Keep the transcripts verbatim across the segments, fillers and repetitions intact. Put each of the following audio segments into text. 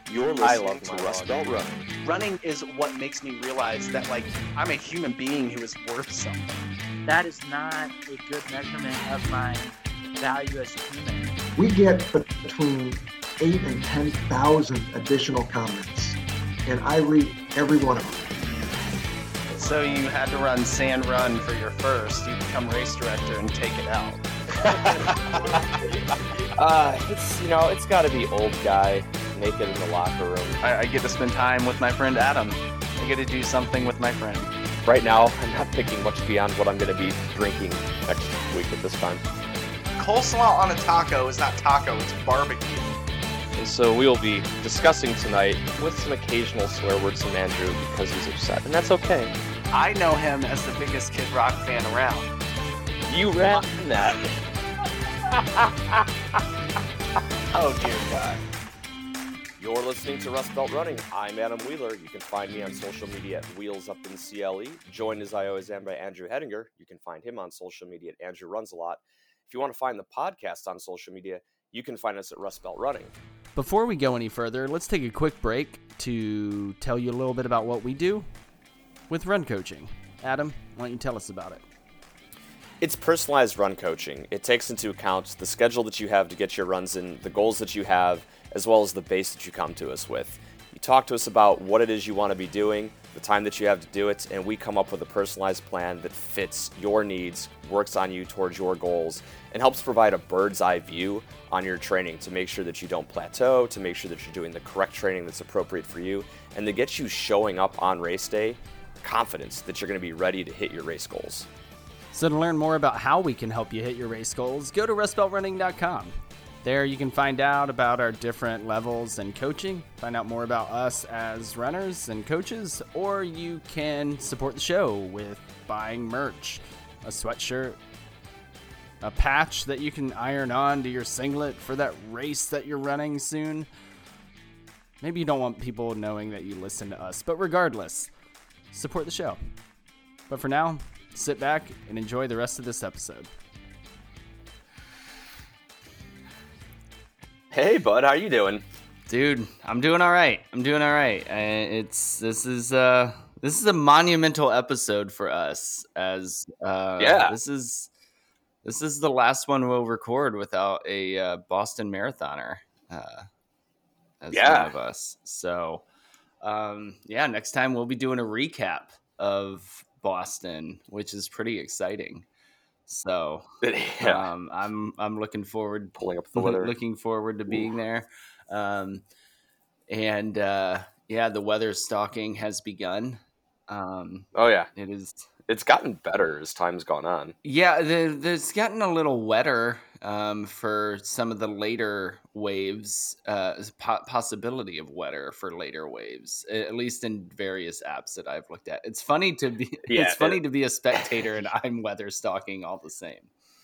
You're I listening love to my Rust Belt Running. Running is what makes me realize that, like, I'm a human being who is worth something. That is not a good measurement of my value as a human. We get between eight and ten thousand additional comments, and I read every one of them. So you had to run Sand Run for your first. You become race director and take it out. uh, it's, you know, it's got to be old guy naked in the locker room. I, I get to spend time with my friend Adam. I get to do something with my friend. Right now, I'm not thinking much beyond what I'm going to be drinking next week at this time. Coleslaw on a taco is not taco, it's barbecue. And so we'll be discussing tonight with some occasional swear words from Andrew because he's upset, and that's okay. I know him as the biggest Kid Rock fan around. You ran that. Oh, dear God. You're listening to Rust Belt Running. I'm Adam Wheeler. You can find me on social media at Wheels Up in C L E. Joined as I always am by Andrew Hedinger. You can find him on social media at Andrew Runs a Lot. If you want to find the podcast on social media, you can find us at Rust Belt Running. Before we go any further, let's take a quick break to tell you a little bit about what we do with run coaching. Adam, why don't you tell us about it? It's personalized run coaching. It takes into account the schedule that you have to get your runs in, the goals that you have, as well as the base that you come to us with. You talk to us about what it is you want to be doing, the time that you have to do it, and we come up with a personalized plan that fits your needs, works on you towards your goals, and helps provide a bird's eye view on your training to make sure that you don't plateau, to make sure that you're doing the correct training that's appropriate for you, and to get you showing up on race day, confidence that you're going to be ready to hit your race goals. So to learn more about how we can help you hit your race goals, go to rust belt running dot com. There you can find out about our different levels and coaching, find out more about us as runners and coaches, or you can support the show with buying merch, a sweatshirt, a patch that you can iron on to your singlet for that race that you're running soon. Maybe you don't want people knowing that you listen to us, but regardless, support the show. But for now, sit back and enjoy the rest of this episode. Hey, bud, how you doing? Dude, I'm doing all right. I'm doing all right. I, it's this is uh this is a monumental episode for us. As uh, yeah, this is this is the last one we'll record without a uh, Boston marathoner uh, as yeah. one of us. So, um, yeah, next time we'll be doing a recap of Boston, which is pretty exciting. So yeah. um, I'm I'm looking forward pulling up the weather. looking forward to being Ooh. there, um, and uh, yeah, the weather stalking has begun. Um, oh yeah, it is. It's gotten better as time's gone on. Yeah, the, the, it's gotten a little wetter um, for some of the later waves. Uh, po- possibility of wetter for later waves, at least in various apps that I've looked at. It's funny to be. Yeah, it's funny it, to be a spectator, and I'm weather stalking all the same.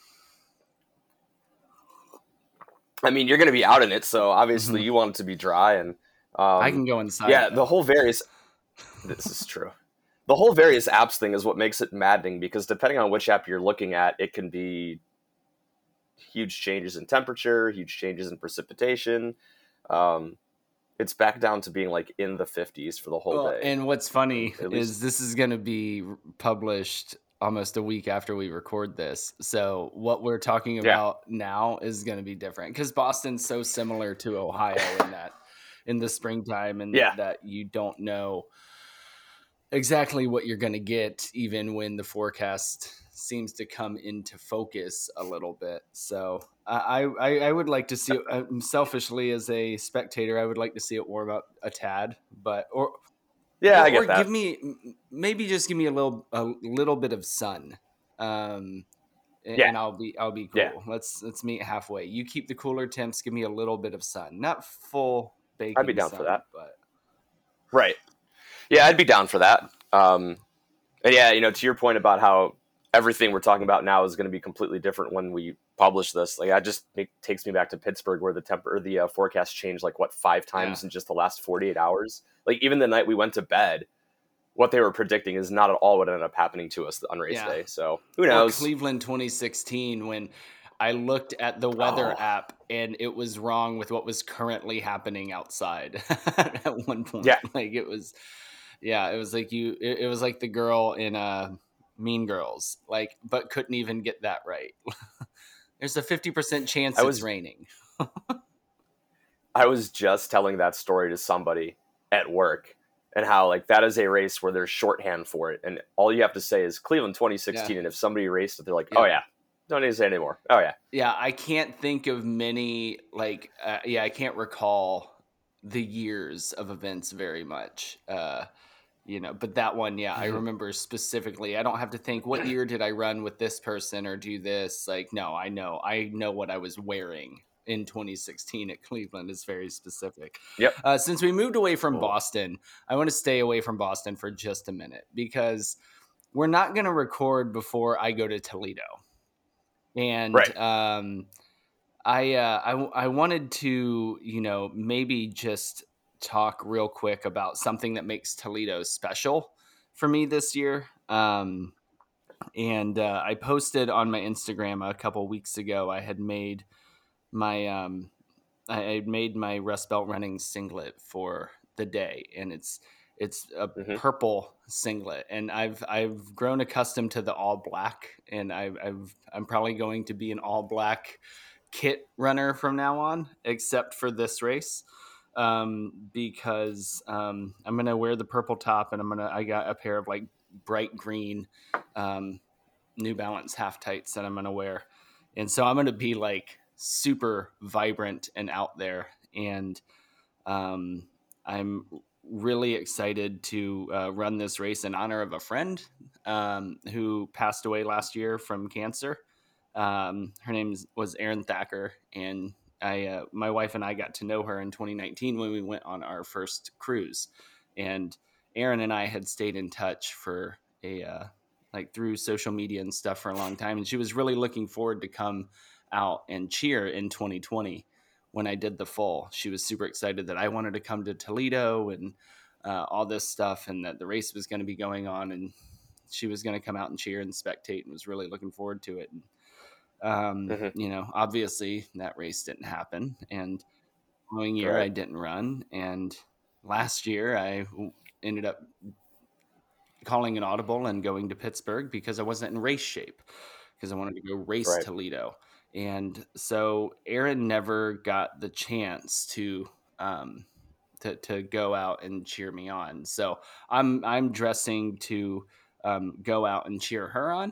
I mean, you're going to be out in it, so obviously mm-hmm. you want it to be dry, and um, I can go inside. Yeah, though. the whole various. This is true. The whole various apps thing is what makes it maddening, because depending on which app you're looking at, it can be huge changes in temperature, huge changes in precipitation. Um, it's back down to being like in the fifties for the whole well, day. And what's funny is this is going to be published almost a week after we record this. So what we're talking about yeah. now is going to be different, because Boston's so similar to Ohio in that in the springtime, and yeah. that you don't know exactly what you're going to get, even when the forecast seems to come into focus a little bit. So I, I, I would like to see, uh, selfishly as a spectator, I would like to see it warm up a tad, but or yeah, or, I get or that. Give me maybe just give me a little a little bit of sun, um, and, yeah. and I'll be I'll be cool. Yeah. Let's let's meet halfway. You keep the cooler temps. Give me a little bit of sun, not full baking. I'd be down sun, for that. But right. Yeah, I'd be down for that. Um, and yeah, you know, to your point about how everything we're talking about now is going to be completely different when we publish this. Like, I just it takes me back to Pittsburgh, where the temp or the uh, forecast changed like what five times yeah. in just the last forty-eight hours. Like, even the night we went to bed, what they were predicting is not at all what ended up happening to us on race yeah. day. So who knows? Or Cleveland twenty sixteen, when I looked at the weather Oh. app and it was wrong with what was currently happening outside at one point. Yeah. Like it was, yeah, it was like you, it, it was like the girl in uh, Mean Girls, like, but couldn't even get that right. There's a fifty percent chance I it's was- raining. I was just telling that story to somebody at work, and how like that is a race where there's shorthand for it, and all you have to say is Cleveland twenty sixteen, Yeah. and if somebody raced it, they're like, Yeah. oh yeah, don't need to say anymore. Oh yeah, Yeah, I can't think of many, like, uh, yeah, I can't recall the years of events very much. Uh, you know, but that one, yeah, I Mhm. remember specifically. I don't have to think what year did I run with this person or do this. Like, no, I know, I know what I was wearing in twenty sixteen at Cleveland is very specific. Yep. Uh, since we moved away from Cool. Boston, I want to stay away from Boston for just a minute because we're not going to record before I go to Toledo. And Right. um, I, uh, I I wanted to, you know, maybe just talk real quick about something that makes Toledo special for me this year. Um, and uh, I posted on my Instagram a couple weeks ago. I had made my um, I had made my Rust Belt running singlet for the day, and it's it's a Mhm. purple singlet, and I've I've grown accustomed to the all black, and I've, I've I'm probably going to be an all black kit runner from now on, except for this race, um, because um, I'm gonna wear the purple top, and I'm gonna I got a pair of like bright green um, New Balance half tights that I'm gonna wear, and so I'm gonna be like super vibrant and out there, and um, I'm really excited to uh, run this race in honor of a friend um, who passed away last year from cancer. Um, her name was Erin Thacker, and I, uh, my wife and I got to know her in twenty nineteen when we went on our first cruise, and Erin and I had stayed in touch for a uh, like through social media and stuff for a long time, and she was really looking forward to come out and cheer in twenty twenty when I did the full. She was super excited that I wanted to come to Toledo and uh, all this stuff, and that the race was going to be going on, and she was going to come out and cheer and spectate, and was really looking forward to it. And, um, Mhm. you know, obviously that race didn't happen, and following year Right. I didn't run, and last year I w- ended up calling an audible and going to Pittsburgh because I wasn't in race shape because I wanted to go race Right. Toledo. And so Erin never got the chance to um to, to go out and cheer me on. So I'm I'm dressing to um, go out and cheer her on.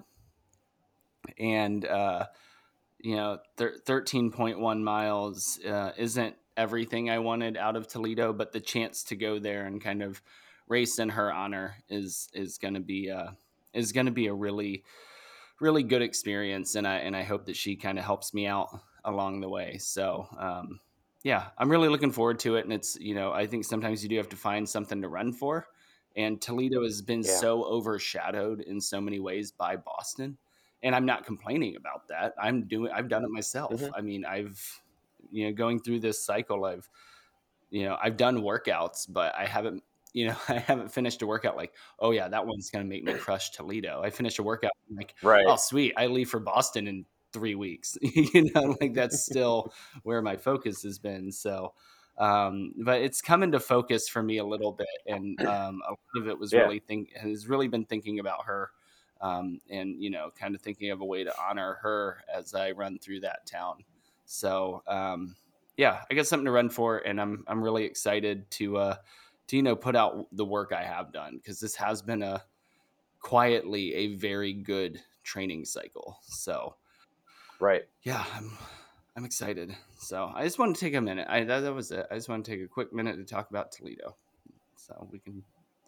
And uh, you know, thir- thirteen point one miles uh, isn't everything I wanted out of Toledo, but the chance to go there and kind of race in her honor is is going to be uh, is going to be a really really good experience, and I and I hope that she kind of helps me out along the way. So um, yeah, I'm really looking forward to it, and it's you know I think sometimes you do have to find something to run for, and Toledo has been Yeah. so overshadowed in so many ways by Boston, and I'm not complaining about that. I'm doing I've done it myself. Mhm. I mean I've you know going through this cycle I've you know I've done workouts, but I haven't you know I haven't finished a workout like oh yeah that one's gonna make me crush Toledo. I finished a workout I'm like Right. oh sweet I leave for Boston in three weeks. you know like that's still where my focus has been. So um but it's come into focus for me a little bit, and um a lot of it was Yeah. really think has really been thinking about her, um and you know kind of thinking of a way to honor her as I run through that town. So um yeah, I got something to run for, and I'm I'm really excited to uh to you know put out the work I have done, because this has been a quietly a very good training cycle. So Right. yeah, I'm I'm excited. So I just want to take a minute. I that, that was it. I just want to take a quick minute to talk about Toledo, so we can.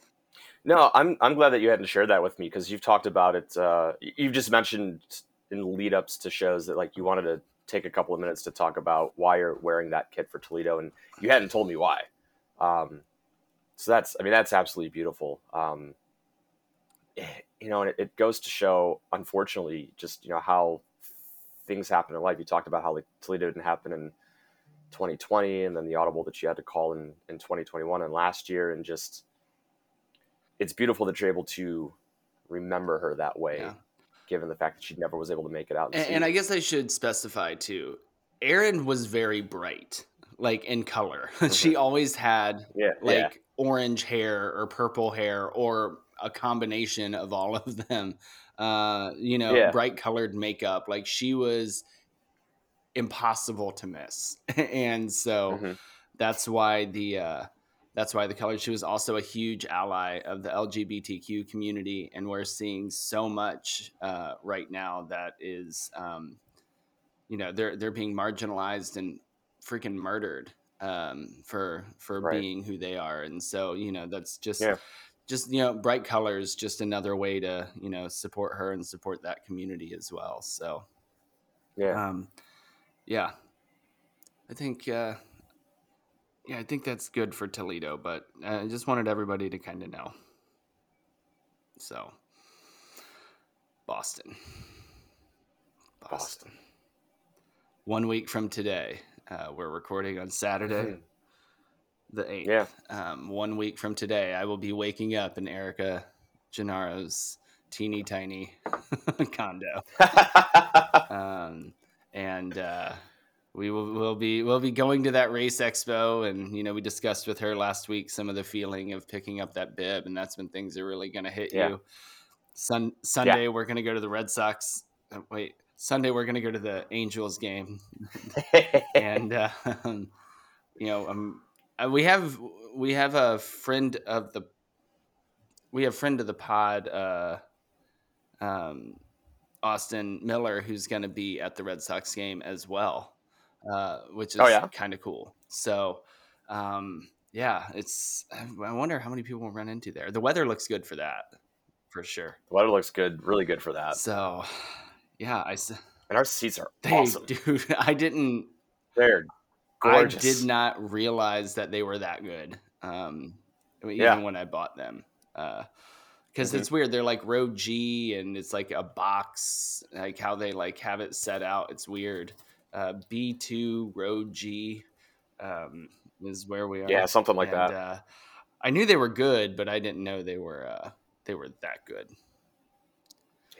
No, I'm I'm glad that you hadn't shared that with me, because you've talked about it. Uh, y- you've just mentioned in lead ups to shows that like you wanted to take a couple of minutes to talk about why you're wearing that kit for Toledo, and you hadn't told me why. Um, so that's I mean that's absolutely beautiful. Um, eh, you know, and it, it goes to show, unfortunately, just you know how things happen in life. You talked about how like Toledo didn't happen in twenty twenty, and then the audible that you had to call in in twenty twenty-one and last year, and just it's beautiful that you're able to remember her that way. Yeah. given the fact that she never was able to make it out. And, and I guess I should specify too, Erin was very bright, like in color. Mm-hmm. She always had yeah, like yeah. orange hair or purple hair or a combination of all of them. Uh, you know, yeah. bright colored makeup. Like she was impossible to miss. And so mm-hmm. that's why the, uh, that's why the color, she was also a huge ally of the L G B T Q community. And we're seeing so much, uh, right now that is, um, you know, they're, they're being marginalized and freaking murdered, um, for, for right. being who they are. And so, you know, that's just, yeah. just, you know, bright colors, just another way to, you know, support her and support that community as well. So, yeah. Um, yeah, I think, uh, yeah, I think that's good for Toledo, but I just wanted everybody to kind of know. So, Boston. Boston. Boston. One week from today, uh, we're recording on Saturday, mm-hmm. the eighth. Yeah. Um, one week from today, I will be waking up in Erica Gennaro's teeny tiny condo. um, and uh, we will we'll be we'll be going to that race expo, and you know we discussed with her last week some of the feeling of picking up that bib, and that's when things are really going to hit yeah. you. Sun Sunday yeah. we're going to go to the Red Sox. Oh, wait. Sunday we're going to go to the Angels game, and uh, you know, um, we have we have a friend of the we have friend of the pod, uh, um, Austin Miller, who's going to be at the Red Sox game as well, uh, which is oh, yeah? kind of cool. So, um, yeah, it's I wonder how many people will run into there. The weather looks good for that, for sure. The weather looks good, really good for that. So. Yeah, I and our seats are they, awesome, dude. I didn't. They're gorgeous. I did not realize that they were that good. Um, I mean, even yeah. when I bought them, because uh, mm-hmm. it's weird. They're like row G, and it's like a box, like how they like have it set out. It's weird. Uh, B two row G um, is where we are. Yeah, something like and, that. Uh, I knew they were good, but I didn't know they were uh, they were that good. Yeah.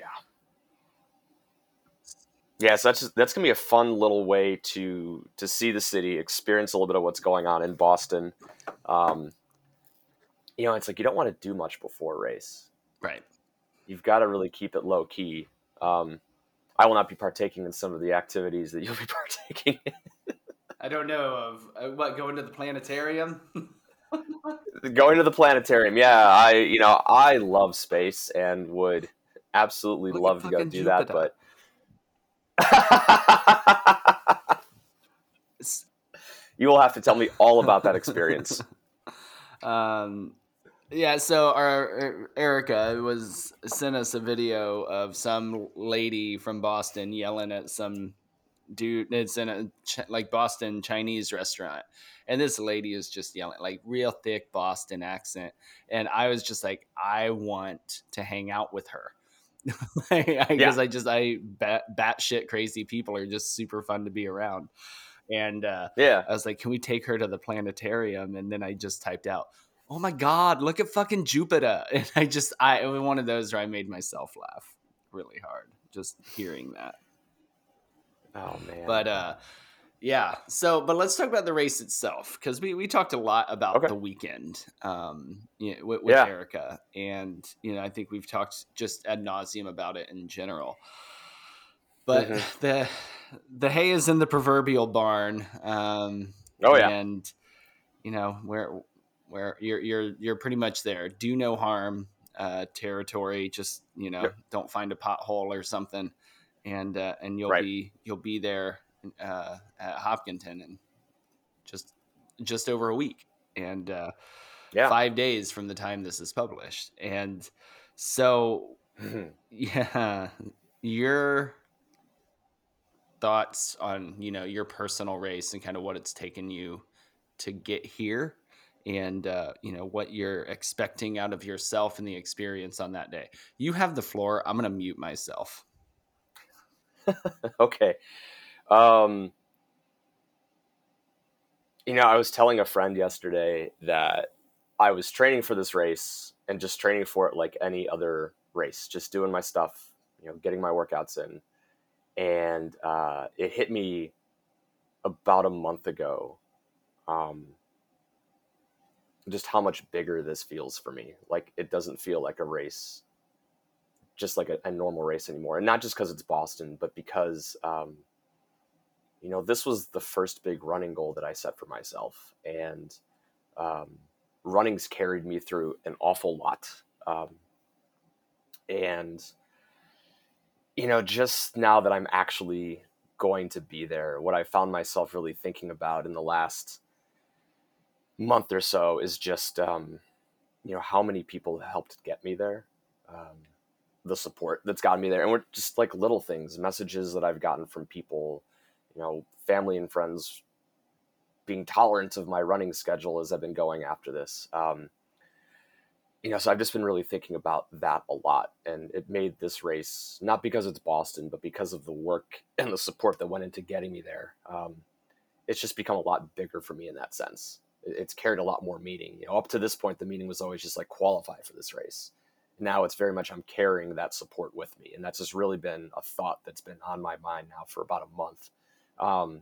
Yeah, so that's just, that's gonna be a fun little way to to see the city, experience a little bit of what's going on in Boston. Um, you know, it's like you don't want to do much before a race, right? You've got to really keep it low key. Um, I will not be partaking in some of the activities that you'll be partaking in. I don't know of uh, what going to the planetarium. Going to the planetarium, yeah. I you know I love space and would absolutely Look love to go do Jupiter. that, but. You will have to tell me all about that experience. um, yeah. So our Erica was sent us a video of some lady from Boston yelling at some dude. It's in a like Boston Chinese restaurant, and this lady is just yelling like real thick Boston accent, and I was just like, I want to hang out with her. Because yeah. I just I bat batshit crazy people are just super fun to be around, and uh, yeah, I was like, can we take her to the planetarium? And then I just typed out, oh my god, look at fucking Jupiter, and I just I it was one of those where I made myself laugh really hard just hearing that. Oh man, but uh, yeah. So, but let's talk about the race itself because we we talked a lot about okay. the weekend, um, you know, with, with yeah. Erica, and you know, I think we've talked just ad nauseum about it in general. But mm-hmm. the the hay is in the proverbial barn. Um, oh yeah, and you know where where you're you're you're pretty much there. Do no harm uh, territory. Just you know, yep. don't find a pothole or something, and uh, and you'll right. be you'll be there. Uh, at Hopkinton in just just over a week and uh, yeah. five days from the time this is published. And so, mm-hmm. yeah, your thoughts on, you know, your personal race and kind of what it's taken you to get here and, uh, you know, what you're expecting out of yourself and the experience on that day. You have the floor. I'm going to mute myself. Okay. Um, you know, I was telling a friend yesterday that I was training for this race and just training for it like any other race, just doing my stuff, you know, getting my workouts in. And uh, it hit me about a month ago, um, just how much bigger this feels for me. Like, it doesn't feel like a race, just like a, a normal race anymore. And not just because it's Boston, but because, um, you know, this was the first big running goal that I set for myself. And um, running's carried me through an awful lot. Um, and, you know, just now that I'm actually going to be there, what I found myself really thinking about in the last month or so is just, um, you know, how many people helped get me there, um, the support that's gotten me there. And we're just like little things, messages that I've gotten from people, you know, family and friends being tolerant of my running schedule as I've been going after this. Um, you know, so I've just been really thinking about that a lot, and it made this race, not because it's Boston, but because of the work and the support that went into getting me there. Um, it's just become a lot bigger for me in that sense. It's carried a lot more meaning. You know, up to this point, the meaning was always just like qualify for this race. Now it's very much I'm carrying that support with me. And that's just really been a thought that's been on my mind now for about a month. Um,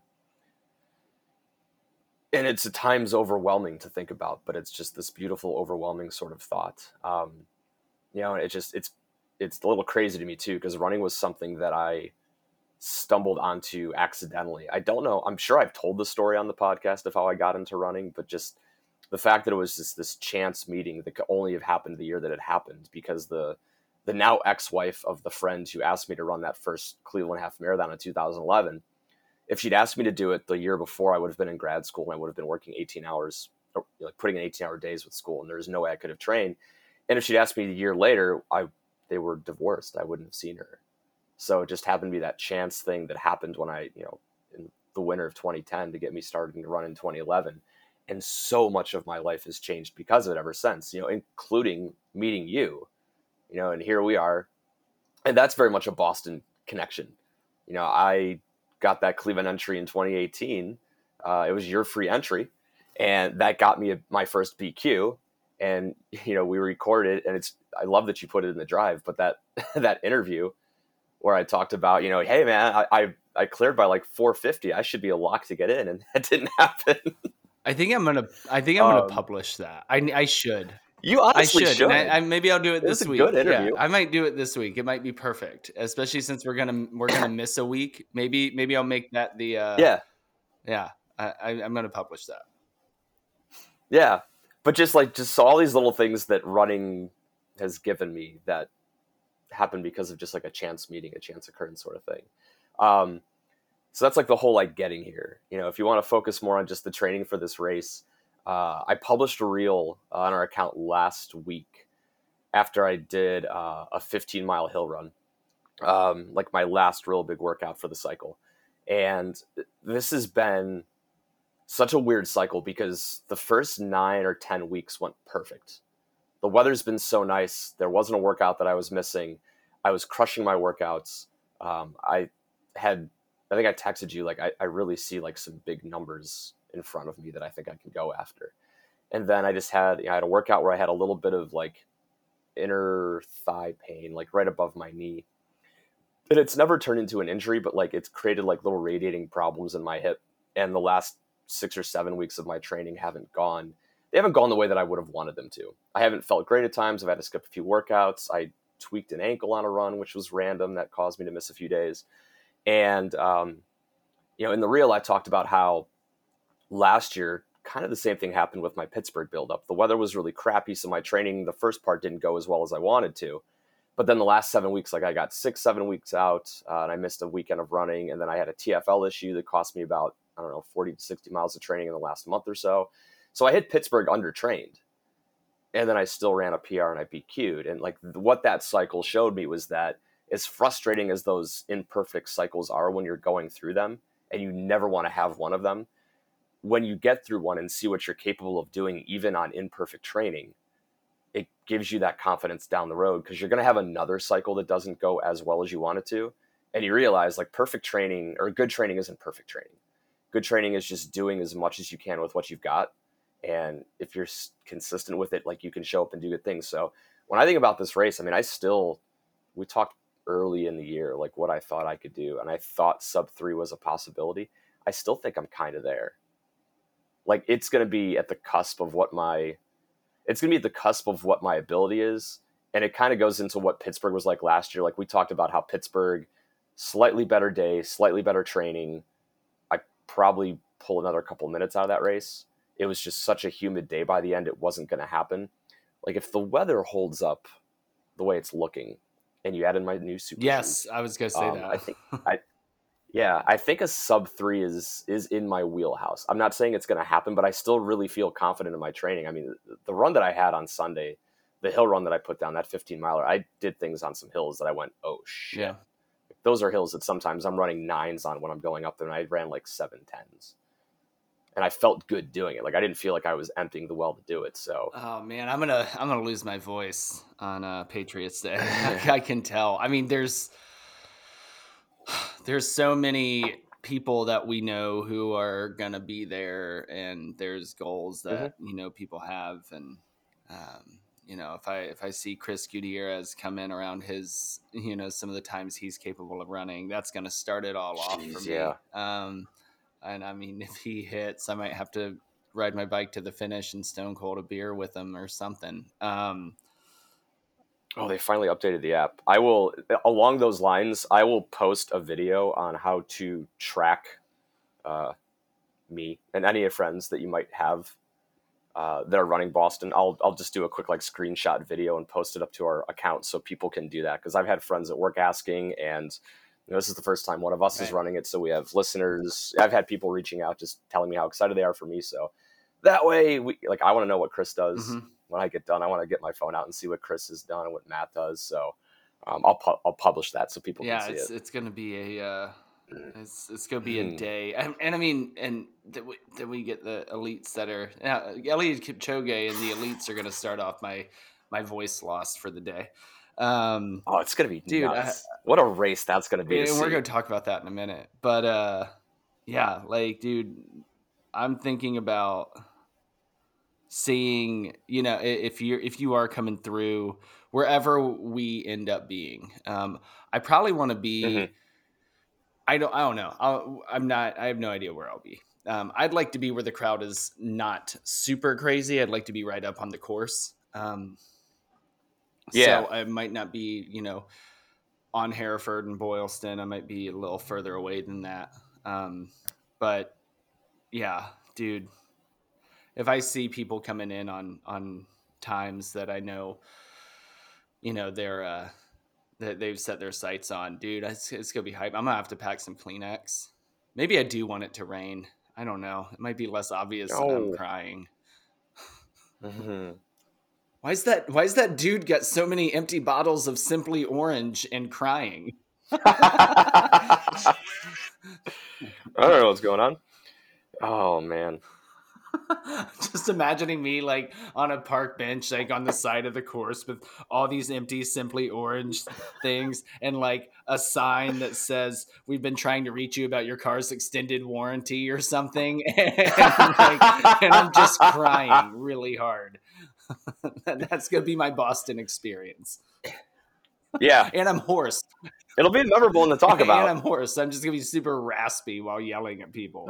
and it's at times overwhelming to think about, but it's just this beautiful, overwhelming sort of thought. Um, you know, it just, it's, it's a little crazy to me too, because running was something that I stumbled onto accidentally. I don't know. I'm sure I've told the story on the podcast of how I got into running, but just the fact that it was just this chance meeting that could only have happened the year that it happened, because the the now ex-wife of the friend who asked me to run that first Cleveland half marathon in two thousand eleven, if she'd asked me to do it the year before, I would have been in grad school and I would have been working eighteen hours, or like putting in eighteen hour days with school, and there's no way I could have trained. And if she'd asked me a year later, I they were divorced. I wouldn't have seen her. So it just happened to be that chance thing that happened when I, you know, in the winter of twenty ten to get me started to run in twenty eleven. And so much of my life has changed because of it ever since, you know, including meeting you, you know, and here we are. And that's very much a Boston connection. You know, I got that Cleveland entry in twenty eighteen. Uh, it was your free entry, and that got me a, my first B Q. And, you know, we recorded, and it's, I love that you put it in the drive, but that, that interview where I talked about, you know, hey man, I, I, I cleared by like four fifty. I should be a lock to get in. And that didn't happen. I think I'm gonna. I think I'm gonna Um, publish that. I, I should. You honestly I should. should. And I, I, maybe I'll do it It was this a week. good interview. Yeah, I might do it this week. It might be perfect, especially since we're gonna we're gonna miss a week. Maybe maybe I'll make that the. Uh, Yeah. Yeah. I, I, I'm gonna publish that. Yeah. But just like just all these little things that running has given me that happened because of just like a chance meeting, a chance occurrence sort of thing. Um, so that's like the whole like getting here. You know, if you want to focus more on just the training for this race, uh, I published a reel on our account last week after I did uh, a fifteen mile hill run, um, like my last real big workout for the cycle. And this has been such a weird cycle because the first nine or ten weeks went perfect. The weather's been so nice. There wasn't a workout that I was missing. I was crushing my workouts. Um, I had, I think I texted you, like, I, I really see like some big numbers in front of me that I think I can go after. And then I just had, you know, I had a workout where I had a little bit of like inner thigh pain, like right above my knee. And it's never turned into an injury, but like it's created like little radiating problems in my hip. And the last six or seven weeks of my training haven't gone. They haven't gone the way that I would have wanted them to. I haven't felt great at times. I've had to skip a few workouts. I tweaked an ankle on a run, which was random. That caused me to miss a few days. And, um, you know, in the reel, I talked about how last year, kind of the same thing happened with my Pittsburgh buildup. The weather was really crappy, so my training, the first part didn't go as well as I wanted to. But then the last seven weeks, like I got six, seven weeks out, uh, and I missed a weekend of running. And then I had a T F L issue that cost me about, I don't know, forty to sixty miles of training in the last month or so. So I hit Pittsburgh undertrained. And then I still ran a P R and I B Q'd. And like what that cycle showed me was that as frustrating as those imperfect cycles are when you're going through them, and you never want to have one of them, when you get through one and see what you're capable of doing, even on imperfect training, it gives you that confidence down the road, because you're going to have another cycle that doesn't go as well as you want it to. And you realize like perfect training or good training isn't perfect training. Good training is just doing as much as you can with what you've got. And if you're consistent with it, like you can show up and do good things. So when I think about this race, I mean, I still, we talked early in the year, like what I thought I could do, and I thought sub three was a possibility. I still think I'm kind of there. Like it's going to be at the cusp of what my, it's going to be at the cusp of what my ability is. And it kind of goes into what Pittsburgh was like last year. Like we talked about how Pittsburgh, slightly better day, slightly better training. I probably pull another couple minutes out of that race. It was just such a humid day by the end. It wasn't going to happen. Like if the weather holds up the way it's looking and you add in my new super Yes, shoes, I was going to say um, that. I think I, yeah, I think a sub three is, is in my wheelhouse. I'm not saying it's going to happen, but I still really feel confident in my training. I mean, the run that I had on Sunday, the hill run that I put down, that fifteen miler, I did things on some hills that I went, oh shit. Yeah. Those are hills that sometimes I'm running nines on when I'm going up there, and I ran like seven tens. And I felt good doing it. Like I didn't feel like I was emptying the well to do it. So Oh man, I'm gonna I'm gonna lose my voice on uh, Patriots Day. I can tell. I mean, there's there's so many people that we know who are gonna be there, and there's goals that mm-hmm. you know people have, and um, you know if I if I see Chris Gutierrez come in around his you know some of the times he's capable of running, that's gonna start it all off Jeez, for me. Yeah. Um, and I mean, if he hits, I might have to ride my bike to the finish and stone cold a beer with him or something. Um, oh, they finally updated the app. I will, along those lines, I will post a video on how to track uh, me and any friends that you might have uh, that are running Boston. I'll I'll just do a quick like screenshot video and post it up to our account so people can do that. Because I've had friends at work asking, and you know, this is the first time one of us right. is running it. So we have listeners. I've had people reaching out, just telling me how excited they are for me. So that way, we like I want to know what Chris does. Mm-hmm. When I get done, I want to get my phone out and see what Chris has done and what Matt does. So um, I'll pu- I'll publish that so people yeah, can see it's, it. it's going to be a uh, it's it's going to be a day, and, and I mean, and then we, then we get the elites that are uh, Eliud Kipchoge and the elites are going to start off my my voice lost for the day. Um, oh, it's going to be dude, nuts! I, what a race that's going to be. And to we're see. going to talk about that in a minute, but uh, yeah, like, dude, I'm thinking about seeing, you know, if you're if you are coming through wherever we end up being, um, I probably want to be. Mm-hmm. I don't. I don't know. I'll, I'm not. I have no idea where I'll be. Um, I'd like to be where the crowd is not super crazy. I'd like to be right up on the course. Um, yeah. So I might not be, you know, on Hereford and Boylston. I might be a little further away than that. Um, but yeah, dude. If I see people coming in on, on times that I know, you know, they're, uh, that they've set their sights on, dude, it's, it's going to be hype. I'm going to have to pack some Kleenex. Maybe I do want it to rain. I don't know. It might be less obvious oh. that I'm crying. Mm-hmm. Why is that? Why is that dude got so many empty bottles of Simply Orange and crying? I don't know what's going on. Oh, man. Just imagining me like on a park bench, like on the side of the course with all these empty Simply Orange things and like a sign that says, "We've been trying to reach you about your car's extended warranty" or something. And, like, and I'm just crying really hard. That's going to be my Boston experience. Yeah. And I'm hoarse. It'll be memorable one to talk about. And I'm hoarse. I'm just going to be super raspy while yelling at people.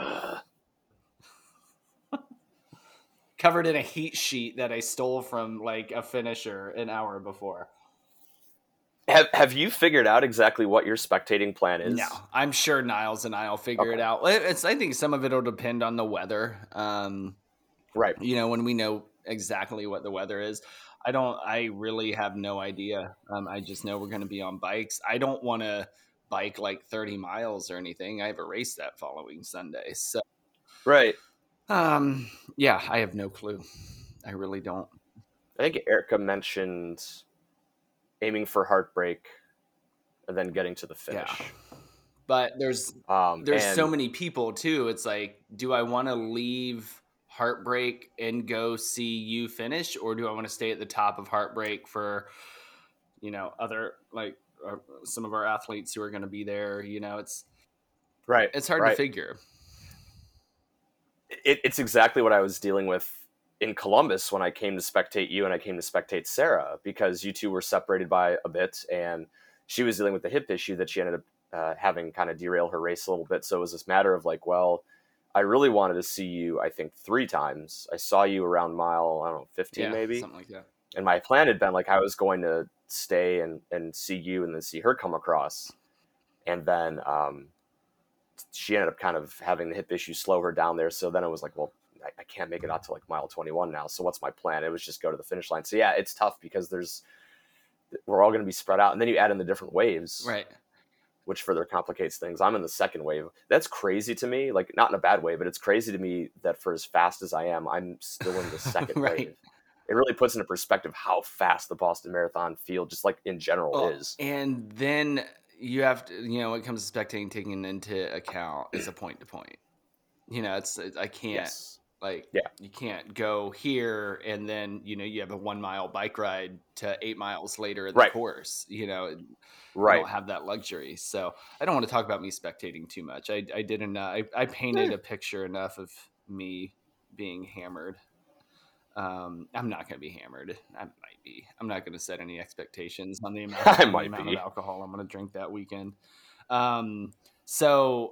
Covered in a heat sheet that I stole from like a finisher an hour before. Have Have you figured out exactly what your spectating plan is? No, I'm sure Niles and I'll figure okay. it out. It's, I think some of it will depend on the weather. Um, right. You know, when we know exactly what the weather is. I don't, I really have no idea. Um, I just know we're going to be on bikes. I don't want to bike like thirty miles or anything. I have a race that following Sunday. So, right. Um, yeah, I have no clue. I really don't. I think Erica mentioned aiming for Heartbreak and then getting to the finish. Yeah. But there's, um, there's and... so many people too. It's like, do I want to leave Heartbreak and go see you finish, or do I want to stay at the top of Heartbreak for, you know, other like uh, some of our athletes who are going to be there? You know, it's right. It's hard right. to figure. It, it's exactly what I was dealing with in Columbus when I came to spectate you and I came to spectate Sarah, because you two were separated by a bit, and she was dealing with the hip issue that she ended up uh, having kind of derail her race a little bit. So it was this matter of like, well, I really wanted to see you, I think, three times. I saw you around mile, I don't know, fifteen yeah, maybe. something like that. And my plan had been like I was going to stay and, and see you and then see her come across. And then um, she ended up kind of having the hip issue slow her down there. So then it was like, well, I, I can't make it out to like mile twenty-one now. So what's my plan? It was just go to the finish line. So yeah, it's tough because there's we're all going to be spread out. And then you add in the different waves. Right. Which further complicates things. I'm in the second wave. That's crazy to me. Like, not in a bad way, but it's crazy to me that for as fast as I am, I'm still in the second right. wave. It really puts into perspective how fast the Boston Marathon field, just like in general, well, is. And then you have to, you know, when it comes to spectating, taking into account is a point to point. You know, it's, I can't, Yes. like, yeah. you can't go here and then, you know, you have a one mile bike ride to eight miles later in the right. course, you know. Right. I don't have that luxury. So I don't want to talk about me spectating too much. I, I didn't, uh, I, I painted a picture enough of me being hammered. Um, I'm not going to be hammered. I might be. I'm not going to set any expectations on the amount, I on might the amount be. of alcohol I'm going to drink that weekend. Um, so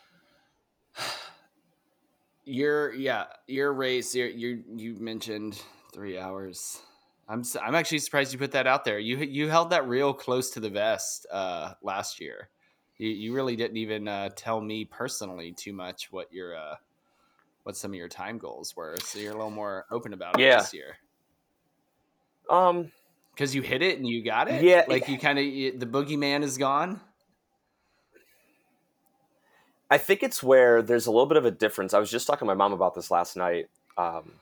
your, yeah, your race, your, you you mentioned three hours. I'm I'm actually surprised you put that out there. You you held that real close to the vest uh, last year. You you really didn't even uh, tell me personally too much what your uh, what some of your time goals were. So you're a little more open about it yeah. this year. Um, because you hit it and you got it. Yeah, like you kind of the boogeyman is gone. I think it's where there's a little bit of a difference. I was just talking to my mom about this last night. Um,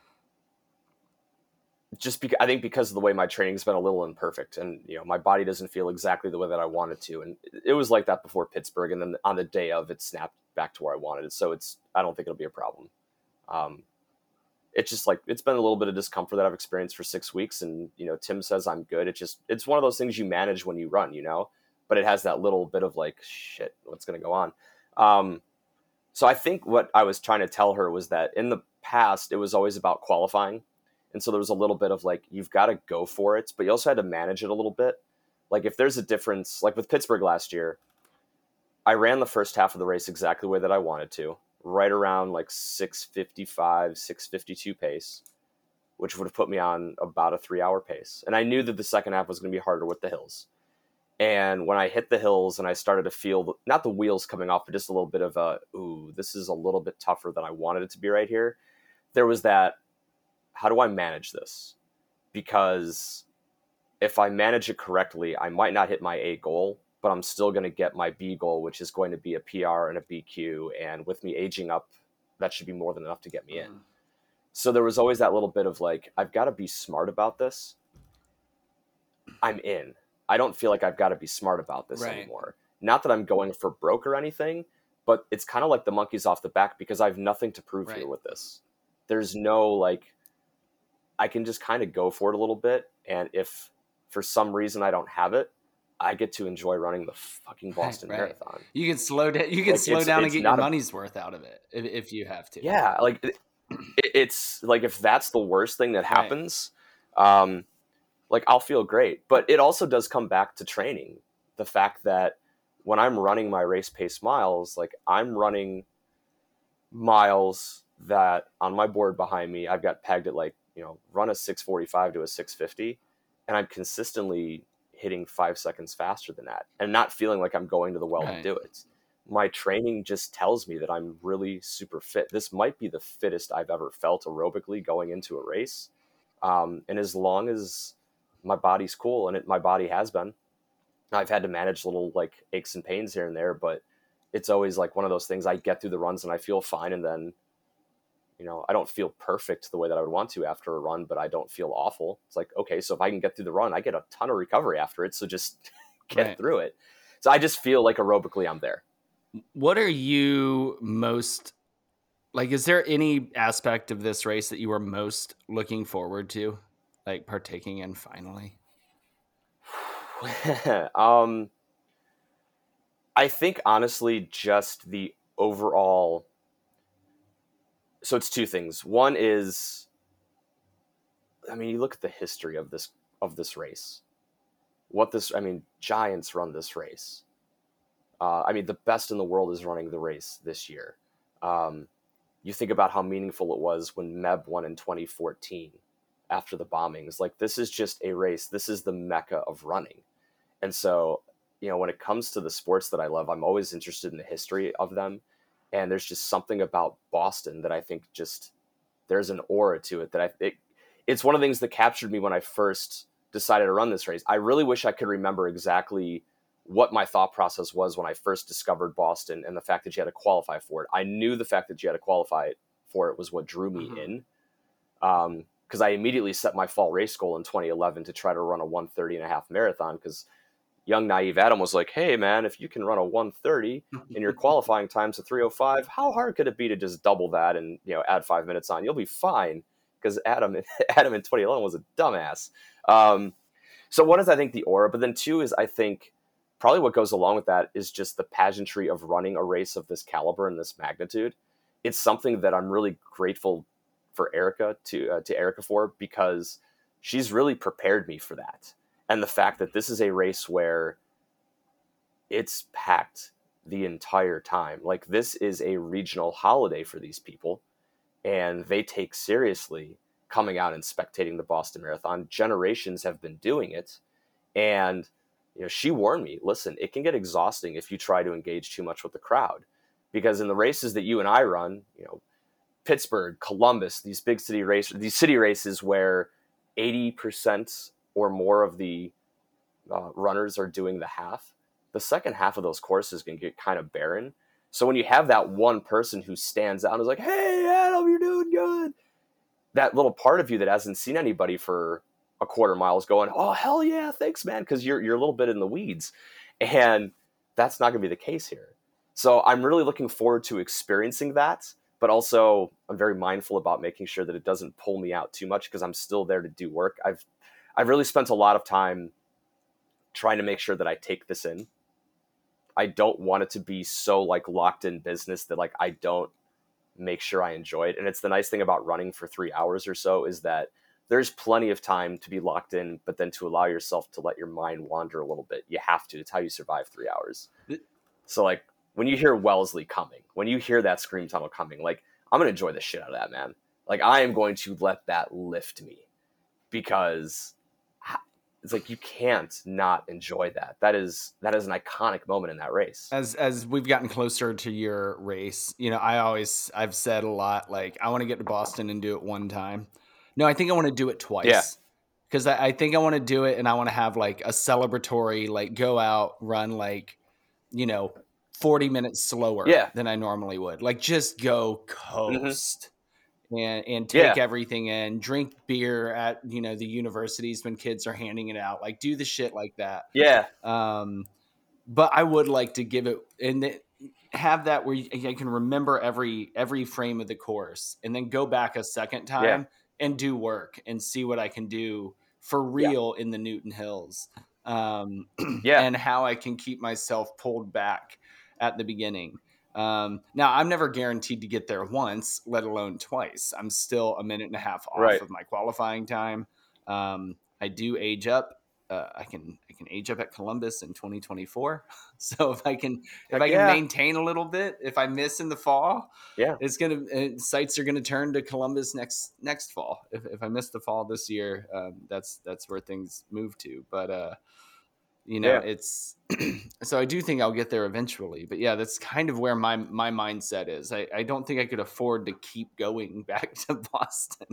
Just because I think because of the way my training's been a little imperfect, and you know my body doesn't feel exactly the way that I want it to, and it was like that before Pittsburgh, and then on the day of, it snapped back to where I wanted it. So it's I don't think it'll be a problem. Um, it's just like it's been a little bit of discomfort that I've experienced for six weeks, and you know Tim says I'm good. It's just it's one of those things you manage when you run, you know, but it has that little bit of like shit, what's going to go on? Um, so I think what I was trying to tell her was that in the past it was always about qualifying. And so there was a little bit of like, you've got to go for it, but you also had to manage it a little bit. Like if there's a difference, like with Pittsburgh last year, I ran the first half of the race exactly the way that I wanted to, right around like six fifty-five, six fifty-two pace, which would have put me on about a three hour pace. And I knew that the second half was going to be harder with the hills. And when I hit the hills and I started to feel, not the wheels coming off, but just a little bit of a, ooh, this is a little bit tougher than I wanted it to be right here. There was that, how do I manage this? Because if I manage it correctly, I might not hit my A goal, but I'm still going to get my B goal, which is going to be a P R and a B Q. And with me aging up, that should be more than enough to get me mm. in. So there was always that little bit of like, I've got to be smart about this. I'm in. I don't feel like I've got to be smart about this right. anymore. Not that I'm going for broke or anything, but it's kind of like the monkey's off the back because I have nothing to prove right. here with this. There's no like, I can just kind of go for it a little bit. And if for some reason I don't have it, I get to enjoy running the fucking Boston right, right. Marathon. You can slow down, you can like, slow down and get your money's a, worth out of it if, if you have to. Yeah. Like it, it's like, if that's the worst thing that happens, right. um, like I'll feel great, but it also does come back to training. The fact that when I'm running my race pace miles, like I'm running miles that on my board behind me, I've got pegged at like, you know, run a six forty-five to a six fifty, and I'm consistently hitting five seconds faster than that and not feeling like I'm going to the well right. to do it. My training just tells me that I'm really super fit. This might be the fittest I've ever felt aerobically going into a race. Um, and as long as my body's cool, and it, my body has been, I've had to manage little like aches and pains here and there, but it's always like one of those things. I get through the runs and I feel fine, and then you know, I don't feel perfect the way that I would want to after a run, but I don't feel awful. It's like, okay, so if I can get through the run, I get a ton of recovery after it. So just get right. through it. So I just feel like aerobically I'm there. What are you most like, is there any aspect of this race that you are most looking forward to, like partaking in finally? um, I think honestly, just the overall, so it's two things. One is, I mean, you look at the history of this of this race. what this, I mean, giants run this race. Uh, I mean, the best in the world is running the race this year. Um, you think about how meaningful it was when Meb won in twenty fourteen after the bombings. Like, this is just a race. This is the mecca of running. And so, you know, when it comes to the sports that I love, I'm always interested in the history of them. And there's just something about Boston that I think just, there's an aura to it that I it, it's one of the things that captured me when I first decided to run this race. I really wish I could remember exactly what my thought process was when I first discovered Boston and the fact that you had to qualify for it. I knew the fact that you had to qualify for it was what drew me mm-hmm. in. Um, because I immediately set my fall race goal in twenty eleven to try to run a one thirty and a half marathon, because young naive Adam was like, hey man, if you can run a one thirty and your qualifying time's a three oh five, how hard could it be to just double that and, you know, add five minutes on? You'll be fine. Because Adam, Adam in twenty eleven was a dumbass. Um, so one is, I think, the aura, but then two is, I think, probably what goes along with that is just the pageantry of running a race of this caliber and this magnitude. It's something that I'm really grateful for Erica to uh, to Erica for, because she's really prepared me for that. And the fact that this is a race where it's packed the entire time. Like, this is a regional holiday for these people, and they take seriously coming out and spectating the Boston Marathon. Generations have been doing it. And, you know, she warned me, listen, it can get exhausting if you try to engage too much with the crowd, because in the races that you and I run, you know, Pittsburgh, Columbus, these big city races, these city races where eighty percent or more of the uh, runners are doing the half, the second half of those courses can get kind of barren. So when you have that one person who stands out and is like, hey, Adam, you're doing good, that little part of you that hasn't seen anybody for a quarter mile is going, oh, hell yeah, thanks, man, because you're, you're a little bit in the weeds. And that's not going to be the case here. So I'm really looking forward to experiencing that. But also, I'm very mindful about making sure that it doesn't pull me out too much, because I'm still there to do work. I've I've really spent a lot of time trying to make sure that I take this in. I don't want it to be so like locked in business that like I don't make sure I enjoy it. And it's the nice thing about running for three hours or so is that there's plenty of time to be locked in, but then to allow yourself to let your mind wander a little bit. You have to. It's how you survive three hours. So like, when you hear Wellesley coming, when you hear that scream tunnel coming, like, I'm going to enjoy the shit out of that, man. Like, I am going to let that lift me, because it's like, you can't not enjoy that. That is, that is an iconic moment in that race. As, as we've gotten closer to your race, you know, I always, I've said a lot, like, I want to get to Boston and do it one time. No, I think I want to do it twice. Yeah. Cause I, I think I want to do it, and I want to have like a celebratory, like, go out, run, like, you know, forty minutes slower yeah. than I normally would. Like, just go coast mm-hmm. and, and take yeah. everything in, drink beer at, you know, the universities when kids are handing it out, like, do the shit like that. Yeah. Um, but I would like to give it and th- have that where you, I can remember every, every frame of the course, and then go back a second time yeah. and do work and see what I can do for real yeah. in the Newton Hills. Um, yeah. and how I can keep myself pulled back at the beginning. Um, now, I'm never guaranteed to get there once, let alone twice. I'm still a minute and a half off right. of my qualifying time. Um, I do age up. Uh, I can I can age up at Columbus in twenty twenty-four. So if I can if Heck I can yeah. maintain a little bit, if I miss in the fall, yeah, it's gonna uh, sights are gonna turn to Columbus next next fall. If if I miss the fall this year, um, that's that's where things move to. But uh, You know, yeah. it's so I do think I'll get there eventually. But yeah, that's kind of where my my mindset is. I, I don't think I could afford to keep going back to Boston.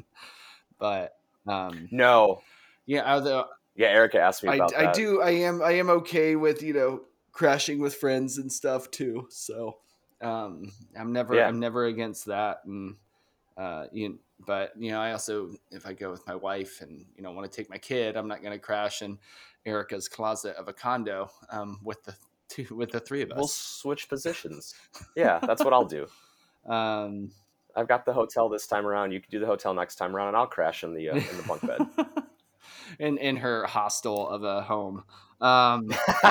But um, no, yeah, although yeah, Erica asked me about I, that. I do. I am. I am okay with, you know, crashing with friends and stuff too. So um, I'm never. Yeah. I'm never against that. And uh, you. Know, but you know, I also, if I go with my wife and, you know, want to take my kid, I'm not going to crash in Erica's closet of a condo um, with the two, with the three of us. We'll switch positions. Yeah, that's what I'll do. Um, I've got the hotel this time around. You can do the hotel next time around, and I'll crash in the uh, in the bunk bed. in in her hostel of a home. Um,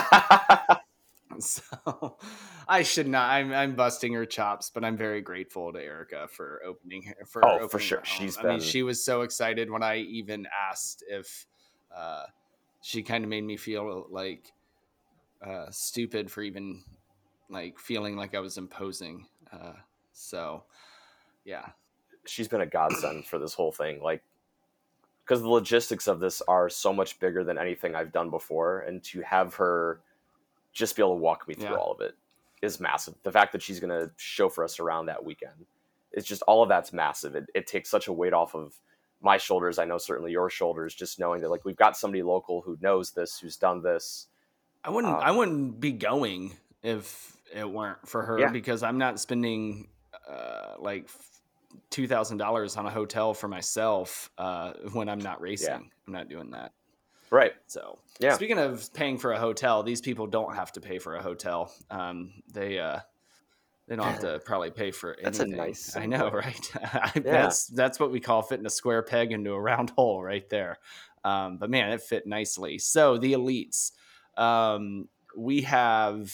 so I should not. I'm I'm busting her chops, but I'm very grateful to Erica for opening for. Oh, opening for sure. her home. She's I been. mean, she was so excited when I even asked if. Uh, she kind of made me feel like uh, stupid for even like feeling like I was imposing. Uh, so, yeah. She's been a godsend for this whole thing. Like, because the logistics of this are so much bigger than anything I've done before. And to have her just be able to walk me through Yeah. all of it is massive. The fact that she's going to chauffeur us around that weekend, it's just, all of that's massive. It, it takes such a weight off of my shoulders. I know certainly your shoulders, just knowing that like we've got somebody local who knows this, who's done this. I wouldn't, Um, I wouldn't be going if it weren't for her Yeah. because I'm not spending uh, like two thousand dollars on a hotel for myself uh, when I'm not racing. Yeah. I'm not doing that. Right. So, Yeah. speaking of paying for a hotel, these people don't have to pay for a hotel. Um, they uh, they don't have to probably pay for That's a anything. nice I know, segue. right? That's that's what we call fitting a square peg into a round hole, right there. Um, but man, it fit nicely. So the elites, um, we have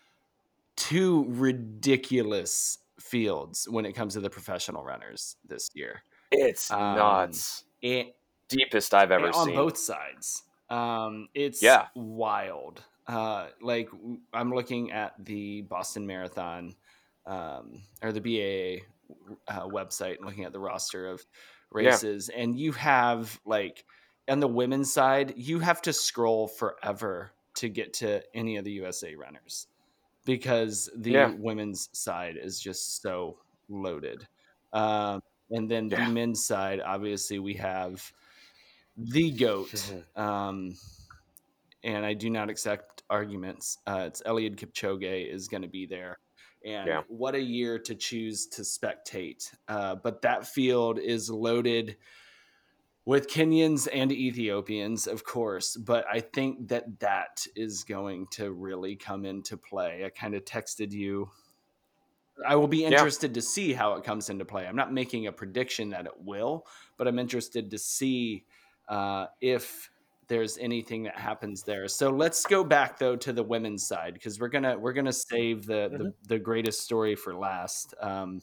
two ridiculous fields when it comes to the professional runners this year. It's Um, nuts. It, Deepest I've ever and on seen. both sides. Um, it's Yeah. wild. Uh, like I'm looking at the Boston Marathon um, or the B A A uh, website and looking at the roster of races, and you have like on the women's side, you have to scroll forever to get to any of the U S A runners because the Yeah. women's side is just so loaded. Um, and then Yeah. the men's side, obviously, we have the GOAT. Um, and I do not accept arguments. Uh, it's Eliud Kipchoge is going to be there. And Yeah. what a year to choose to spectate. Uh, but that field is loaded with Kenyans and Ethiopians, of course. But I think that that is going to really come into play. I kind of texted you. I will be interested to see how it comes into play. I'm not making a prediction that it will, but I'm interested to see uh, if there's anything that happens there. So let's go back though to the women's side because we're gonna we're gonna save the the, the greatest story for last. Um,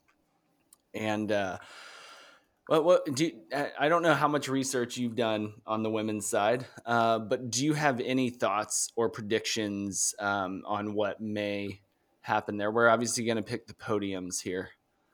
and uh, what what do you, I- I don't know how much research you've done on the women's side, uh, but do you have any thoughts or predictions um, on what may happen there? We're obviously going to pick the podiums here.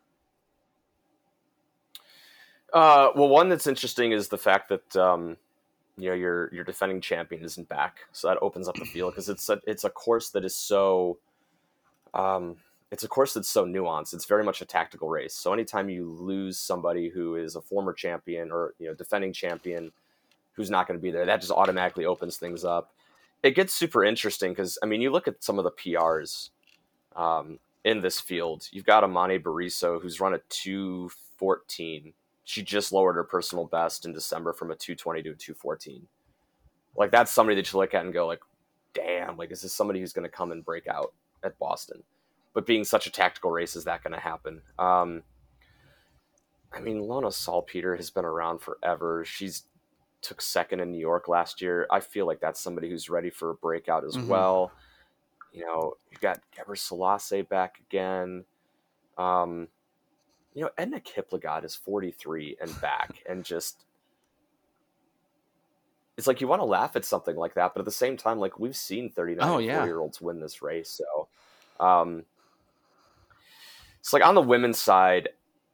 Uh, well, one that's interesting is the fact that um, you know your your defending champion isn't back, so that opens up the field because it's a it's a course that is so um, it's a course that's so nuanced. It's very much a tactical race. So anytime you lose somebody who is a former champion or you know defending champion who's not going to be there, that just automatically opens things up. It gets super interesting because I mean you look at some of the P Rs um, in this field. You've got Amani Bariso who's run a two fourteen. She just lowered her personal best in December from a two twenty to a two fourteen. Like that's somebody that you look at and go like, damn, like is this somebody who's going to come and break out at Boston? But being such a tactical race, is that going to happen? Um, I mean, Lona Salpeter has been around forever. She's took second in New York last year. I feel like that's somebody who's ready for a breakout as Mhm. well. You know, you've got Geber Selassie back again. Um, you know, Edna Kiplagat is forty-three and back and just, it's like you want to laugh at something like that, but at the same time, like we've seen thirty-nine Oh, and yeah. forty year olds win this race. So, um, it's like on the women's side,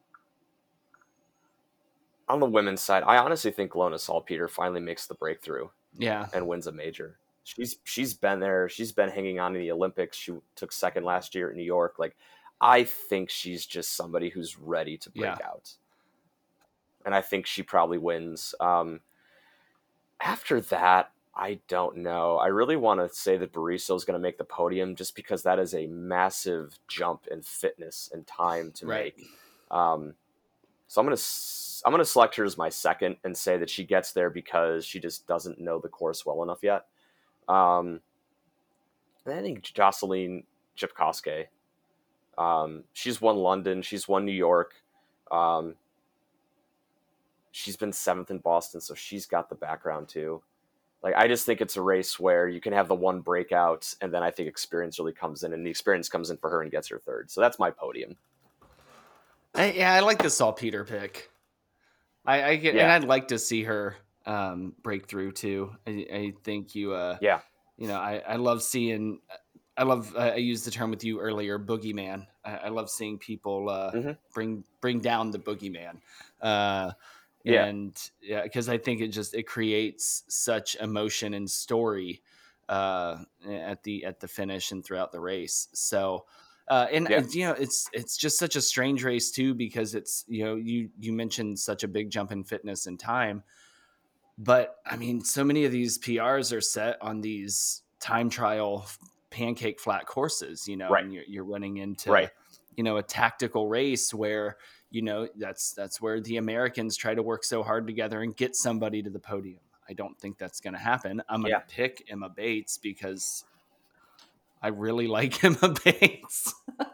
on the women's side, I honestly think Lona Salpeter finally makes the breakthrough Yeah. and wins a major. She's she's been there. She's been hanging on in the Olympics. She took second last year in New York. Like, I think she's just somebody who's ready to break Yeah. out. And I think she probably wins. Um, after that, I don't know. I really want to say that Bariso is going to make the podium just because that is a massive jump in fitness and time to Right. make. Um, so I'm going to I'm going to select her as my second and say that she gets there because she just doesn't know the course well enough yet. Um, and I think Jocelyn Jepkowski. Um, she's won London. She's won New York. Um, she's been seventh in Boston, so she's got the background too. Like, I just think it's a race where you can have the one breakout, and then I think experience really comes in, and the experience comes in for her and gets her third. So that's my podium. I, yeah, I like the Salpeter pick. I, I get, Yeah. and I'd like to see her um, breakthrough too. I, I think you, uh, Yeah. you know, I, I love seeing, I love, I used the term with you earlier, boogeyman. I, I love seeing people uh, hmm bring, bring down the boogeyman. Uh, Yeah. and yeah, because I think it just, it creates such emotion and story uh, at the, at the finish and throughout the race. So, uh, and, Yeah. and you know, it's, it's just such a strange race too, because it's, you know, you, you mentioned such a big jump in fitness and time. But I mean, so many of these P Rs are set on these time trial pancake flat courses, you know, Right. and you're, you're running into, Right. you know, a tactical race where, you know, that's, that's where the Americans try to work so hard together and get somebody to the podium. I don't think that's going to happen. I'm going to Yeah. pick Emma Bates because I really like Emma Bates.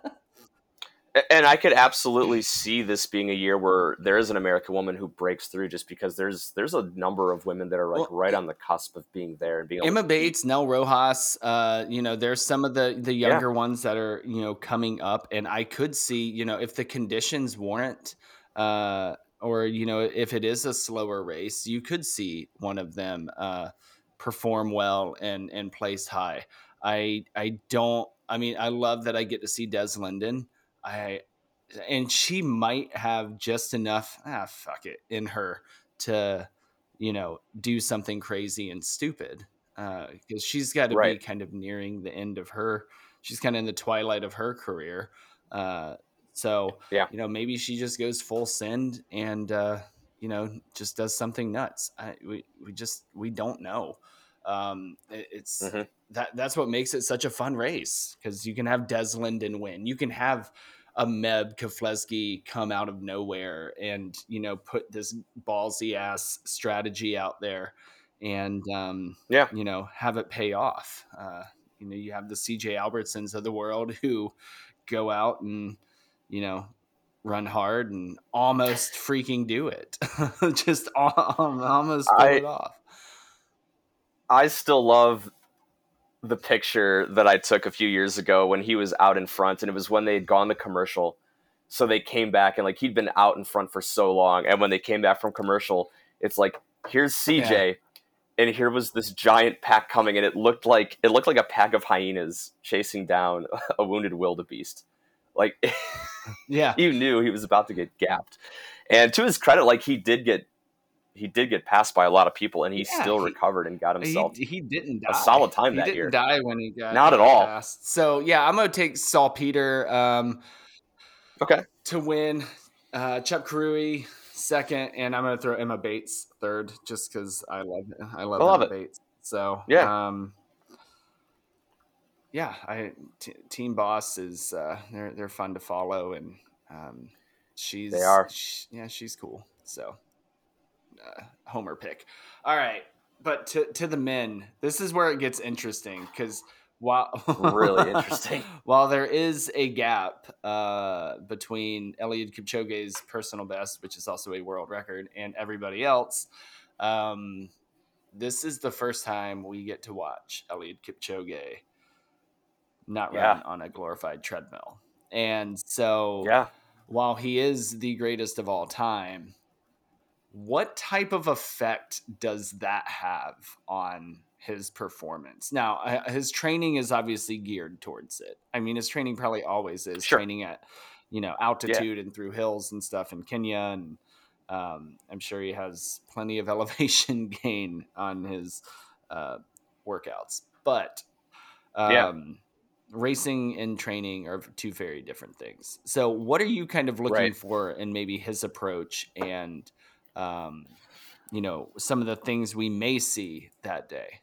A- And I could absolutely see this being a year where there is an American woman who breaks through, just because there's there's a number of women that are like Well, right on the cusp of being there and being able Emma to compete. Bates, Nell Rojas, uh, you know, there's some of the the Yeah. younger ones that are, you know, coming up, and I could see, you know, if the conditions warrant, uh, or you know, if it is a slower race, you could see one of them uh, perform well and and place high. I I don't. I mean, I love that I get to see Des Linden. I and she might have just enough ah fuck it in her to, you know, do something crazy and stupid because uh, she's got to be Right. kind of nearing the end of her. She's kind of in the twilight of her career. Uh, so, Yeah. you know, maybe she just goes full send and, uh, you know, just does something nuts. I, we, we just, we don't know. Um, it, it's hmm that, that's what makes it such a fun race, because you can have Des Linden win. You can have a Meb Keflezighi come out of nowhere and, you know, put this ballsy ass strategy out there and, um, Yeah. you know, have it pay off. Uh, you know, you have the C J Albertsons of the world who go out and, you know, run hard and almost freaking do it. Just al- almost pull I it off. I still love the picture that I took a few years ago when he was out in front, and it was when they had gone to commercial. So they came back, and like he'd been out in front for so long, and when they came back from commercial, it's like, here's C J, Yeah. and here was this giant pack coming, and it looked like it looked like a pack of hyenas chasing down a wounded wildebeest. Like Yeah. you knew he was about to get gapped. And to his credit, like he did get he did get passed by a lot of people, and he Yeah, still he- recovered and got He, himself he didn't die. a solid time He that didn't year. die when he got Not at all. passed. So yeah, I'm gonna take saltpeter um, Okay. to win. Uh, Chuck Cruey second, and I'm gonna throw Emma Bates third, just because I love I love I love Emma it. Bates. So Yeah. um, yeah, I t- Team Boss is uh, they're they're fun to follow, and um, she's They are. sh- yeah, she's cool. So uh, Homer pick. All right, but to to the men, this is where it gets interesting, because while Really interesting. while there is a gap uh, between Eliud Kipchoge's personal best, which is also a world record, and everybody else, um, this is the first time we get to watch Eliud Kipchoge not Yeah. run on a glorified treadmill. And so Yeah. while he is the greatest of all time, what type of effect does that have on his performance? Now, uh, his training is obviously geared towards it. I mean, his training probably always is Sure. training at, you know, altitude and through hills and stuff in Kenya. And um, I'm sure he has plenty of elevation gain on his uh, workouts. But Yeah. um, racing and training are two very different things. So what are you kind of looking Right. for in maybe his approach and, um, you know, some of the things we may see that day?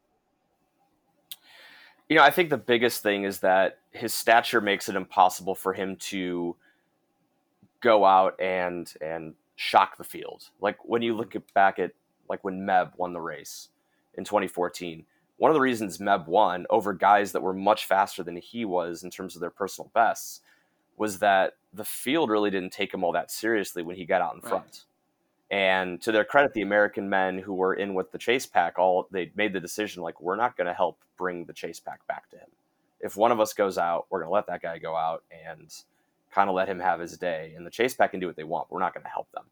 You know, I think the biggest thing is that his stature makes it impossible for him to go out and and shock the field. Like when you look at, back at like when Meb won the race in twenty fourteen, one of the reasons Meb won over guys that were much faster than he was in terms of their personal bests was that the field really didn't take him all that seriously when he got out in Right. front. And to their credit, the American men who were in with the chase pack, all they made the decision, like, we're not going to help bring the chase pack back to him. If one of us goes out, we're going to let that guy go out and kind of let him have his day. And the chase pack can do what they want. But we're not going to help them.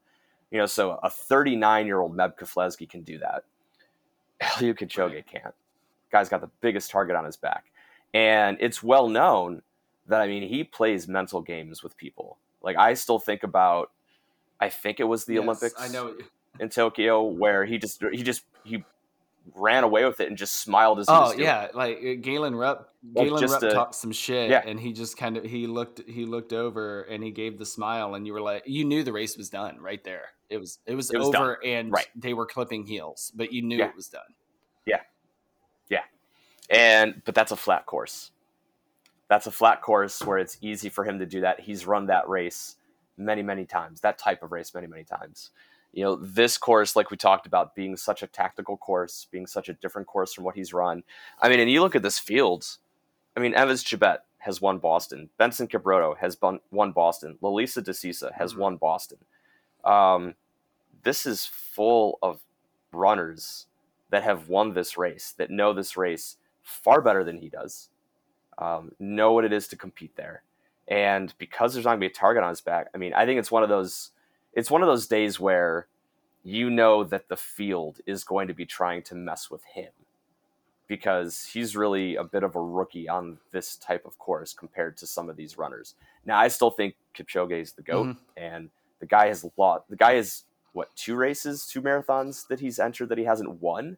You know, so a thirty-nine-year-old Meb Keflezighi can do that. Eliud Kipchoge can't. Guy's got the biggest target on his back. And it's well known that, I mean, he plays mental games with people. Like, I still think about, I think it was the Yes, Olympics I know. in Tokyo where he just, he just, he ran away with it and just smiled as he Oh was doing yeah, it. like uh, Galen Rupp, Like, Galen just Rupp a- talked some shit, yeah. and he just kind of he looked he looked over and he gave the smile, and you were like, you knew the race was done right there. It was it was, It was over, done. and Right. they were clipping heels, but you knew Yeah. it was done. Yeah. Yeah. And, but that's a flat course. That's a flat course where it's easy for him to do that. He's run that race many, many times, that type of race many, many times. You know, this course, like we talked about, being such a tactical course, being such a different course from what he's run. I mean, and you look at this field, I mean, Evans Chibet has won Boston. Benson Kibroto has won Boston. Lalisa DeCisa has Mm-hmm. won Boston. Um, this is full of runners that have won this race, that know this race far better than he does, um, know what it is to compete there. And because there's not going to be a target on his back, I mean, I think it's one of those, it's one of those days where you know that the field is going to be trying to mess with him because he's really a bit of a rookie on this type of course compared to some of these runners. Now, I still think Kipchoge is the GOAT, Mhm. and the guy has lost, the guy has, what, two races, two marathons that he's entered that he hasn't won?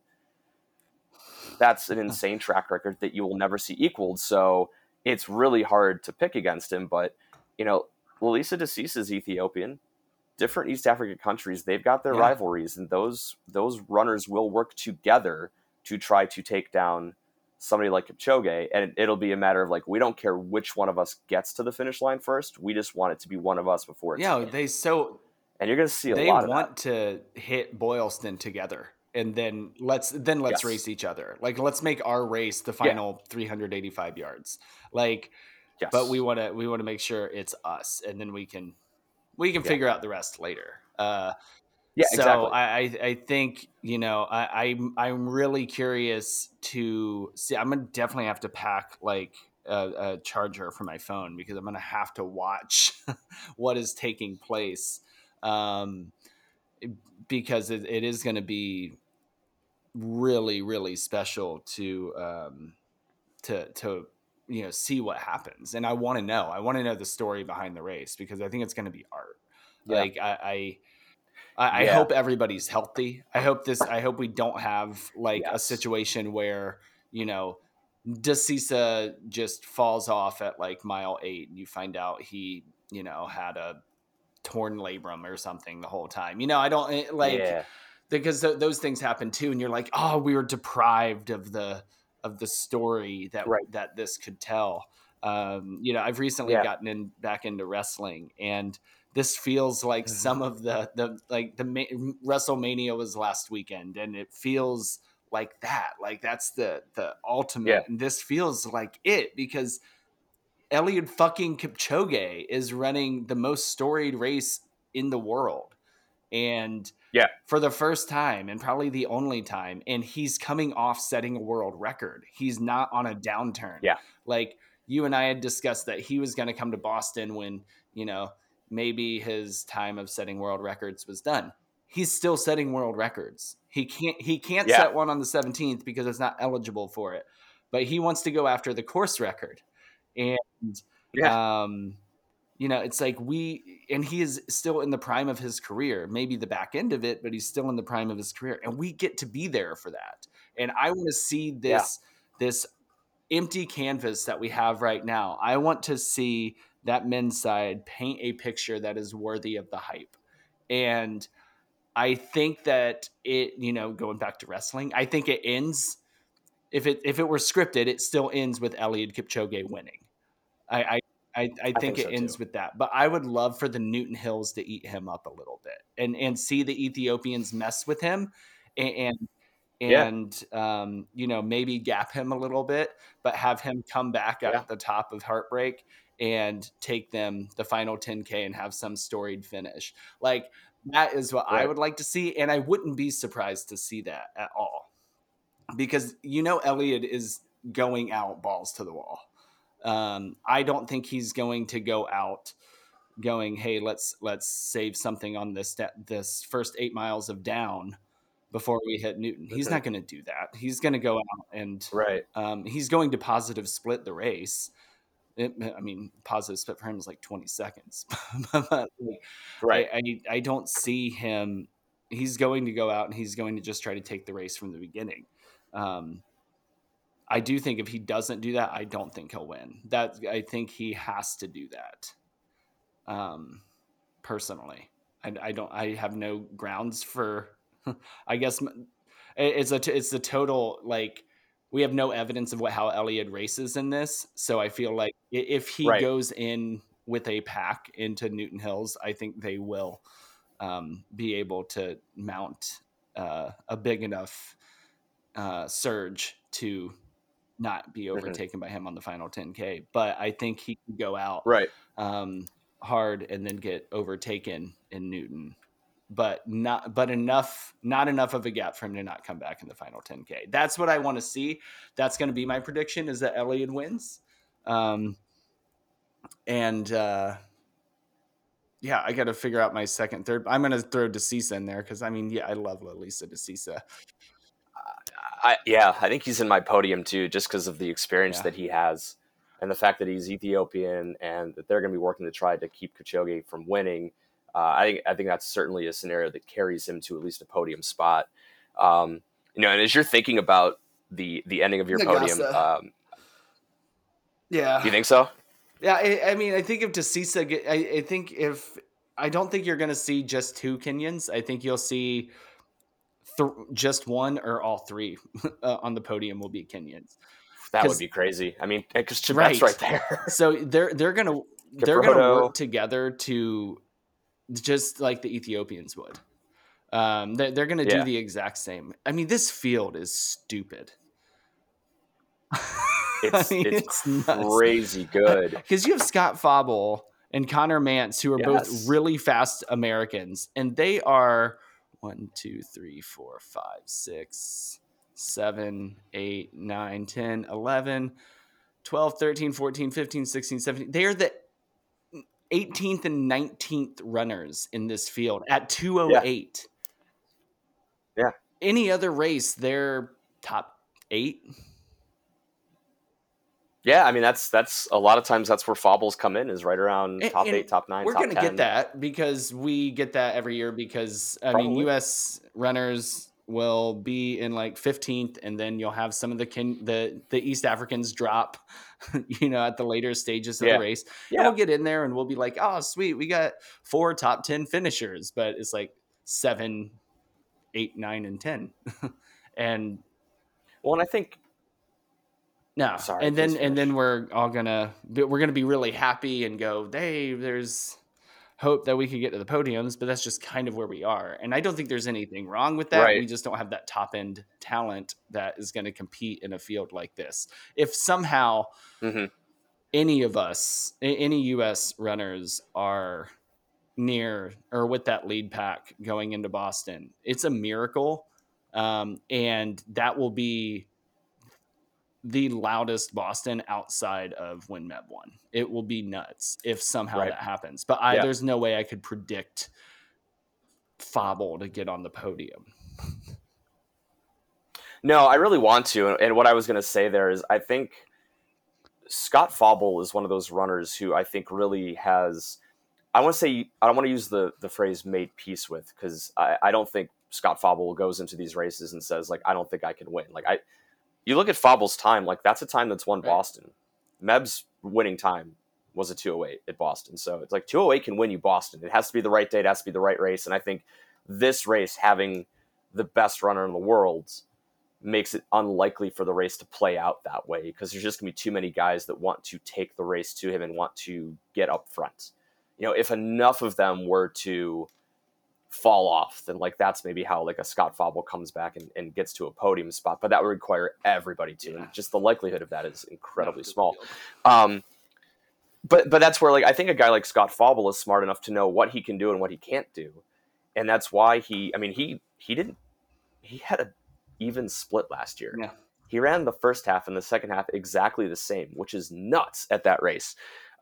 That's an insane track record that you will never see equaled. So it's really hard to pick against him. But, you know, Lalisa DeCisa is Ethiopian. Different East African countries, they've got their Yeah. rivalries, and those those runners will work together to try to take down somebody like Kipchoge. And it'll be a matter of, like, we don't care which one of us gets to the finish line first. We just want it to be one of us before it's Yeah, him. they so And you're going to see a they lot of want that. to hit Boylston together, and then let's then let's Yes. race each other. Like, let's make our race the final three hundred eighty-five yards. Like, Yes. but we want to we want to make sure it's us, and then we can we can Yeah. figure out the rest later. Uh, Yeah, so exactly. I, I I think, you know, I I'm, I'm really curious to see. I'm gonna definitely have to pack like a, a charger for my phone because I'm gonna have to watch what is taking place, um, because it, it is going to be really really special to um, to to you know see what happens, and I want to know. I want to know the story behind the race because I think it's going to be art. Yeah. Like I. I I, I Yeah. hope everybody's healthy. I hope this. I hope we don't have like a Yes. situation where, you know, DeCisa just falls off at like mile eight, and you find out he, you know, had a torn labrum or something the whole time. You know, I don't eh, like Yeah. because th- those things happen too, and you're like, oh, we were deprived of the of the story that Right. that this could tell. Um, you know, I've recently Yeah. gotten in back into wrestling, and this feels like Mhm. some of the the like the ma- WrestleMania was last weekend, and it feels like that. Like that's the the ultimate, Yeah. and this feels like it because Eliud fucking Kipchoge is running the most storied race in the world, and Yeah. for the first time and probably the only time, and he's coming off setting a world record. He's not on a downturn. Yeah. Like you and I had discussed that he was going to come to Boston when, you know, maybe his time of setting world records was done. He's still setting world records. He can't he can't Yeah. set one on the seventeenth because it's not eligible for it. But he wants to go after the course record. And Yeah. um you know, it's like we, and he is still in the prime of his career, maybe the back end of it, but he's still in the prime of his career. And we get to be there for that. And I want to see this, this empty canvas that we have right now. I want to see that men's side paint a picture that is worthy of the hype. And I think that it, you know, going back to wrestling, I think it ends, if it, if it were scripted, it still ends with Eliud Kipchoge winning. I, I I, I think, think it so, ends too. with that. But I would love for the Newton Hills to eat him up a little bit and, and see the Ethiopians mess with him and, and, Yeah. and um, you know, maybe gap him a little bit, but have him come back at Yeah. the top of Heartbreak and take them the final ten K and have some storied finish. Like that is what I Right. would like to see. And I wouldn't be surprised to see that at all because, you know, Eliud is going out balls to the wall. Um, I don't think he's going to go out going, hey, let's let's save something on this this first eight miles of down before we hit Newton. He's Mhm. not going to do that. He's going to go out and Right. um, he's going to positive split the race. It, I mean, positive split for him is like twenty seconds. But, like, Right. I, I I don't see him. He's going to go out and he's going to just try to take the race from the beginning. Um, I do think if he doesn't do that, I don't think he'll win. That I think he has to do that. Um, personally, I, I don't. I have no grounds for. I guess it's a it's a total like we have no evidence of what how Elliott races in this, so I feel like if he Right. goes in with a pack into Newton Hills, I think they will um, be able to mount uh, a big enough uh, surge to not be overtaken mm-hmm. by him on the final ten K. But I think he can go out right um, hard and then get overtaken in Newton. But not, but enough, not enough of a gap for him to not come back in the final ten K. That's what I want to see. That's going to be my prediction: is that Elliott wins. Um, and uh, yeah, I got to figure out my second, third. I'm going to throw DeCisa in there because I mean, yeah, I love Elisa DeCisa. I, yeah, I think he's in my podium too, just because of the experience yeah. that he has, and the fact that he's Ethiopian, and that they're going to be working to try to keep Kipchoge from winning. Uh, I think I think that's certainly a scenario that carries him to at least a podium spot. Um, you know, and as you're thinking about the the ending of your Nagasa. podium, um, yeah, you think so? Yeah, I, I mean, I think if DeCisa, I, I think if I don't think you're going to see just two Kenyans. I think you'll see th- just one or all three uh, on the podium will be Kenyans. That would be crazy. I mean, because Chebet's right. right there. So they're they're gonna they're gonna work together to. Just like the Ethiopians would. Um, they're they're going to yeah. do the exact same. I mean, this field is stupid. It's, I mean, it's, it's crazy good. Because you have Scott Fauble and Connor Mantz, who are yes. both really fast Americans, and they are one, two, three, four, five, six, seven, eight, nine, ten, eleven, twelve, thirteen, fourteen, fifteen, sixteen, seventeen. They are the eighteenth and nineteenth runners in this field at two oh eight. Yeah. yeah. Any other race, they're top eight. Yeah, I mean that's that's a lot of times that's where Fauble's come in, is right around and, top and eight, top nine. We're top gonna ten. get that because we get that every year because I Probably. mean U S runners will be in like fifteenth, and then you'll have some of the kin- the the East Africans drop, you know, at the later stages of yeah. the race. Yeah. And we'll get in there and we'll be like, oh, sweet, we got four top ten finishers, but it's like seven, eight, nine, and ten, and well, and I think no, sorry, and then finish. and then we're all gonna we're gonna be really happy and go, hey, there's hope that we could get to the podiums, but that's just kind of where we are. And I don't think there's anything wrong with that. Right. We just don't have that top end talent that is going to compete in a field like this. If somehow mm-hmm. any of us, any U S runners are near or with that lead pack going into Boston, it's a miracle. Um, and that will be the loudest Boston outside of when Meb won. It will be nuts if somehow right. that happens. But I, yeah. there's no way I could predict Fauble to get on the podium. No, I really want to. And what I was going to say there is I think Scott Fauble is one of those runners who I think really has, I want to say, I don't want to use the, the phrase made peace with, because I, I don't think Scott Fauble goes into these races and says, like, I don't think I can win. Like, I, you look at Fauble's time, like that's a time that's won right. Boston. Meb's winning time was a two oh eight at Boston. So it's like two oh eight can win you Boston. It has to be the right day. It has to be the right race. And I think this race, having the best runner in the world, makes it unlikely for the race to play out that way, because there's just going to be too many guys that want to take the race to him and want to get up front. You know, if enough of them were to fall off, then like that's maybe how like a Scott Fauble comes back and, and gets to a podium spot, but that would require everybody to, yeah. and just the likelihood of that is incredibly small. Um, but but that's where like I think a guy like Scott Fauble is smart enough to know what he can do and what he can't do, and that's why he. I mean he he didn't he had a even split last year. Yeah. He ran the first half and the second half exactly the same, which is nuts at that race.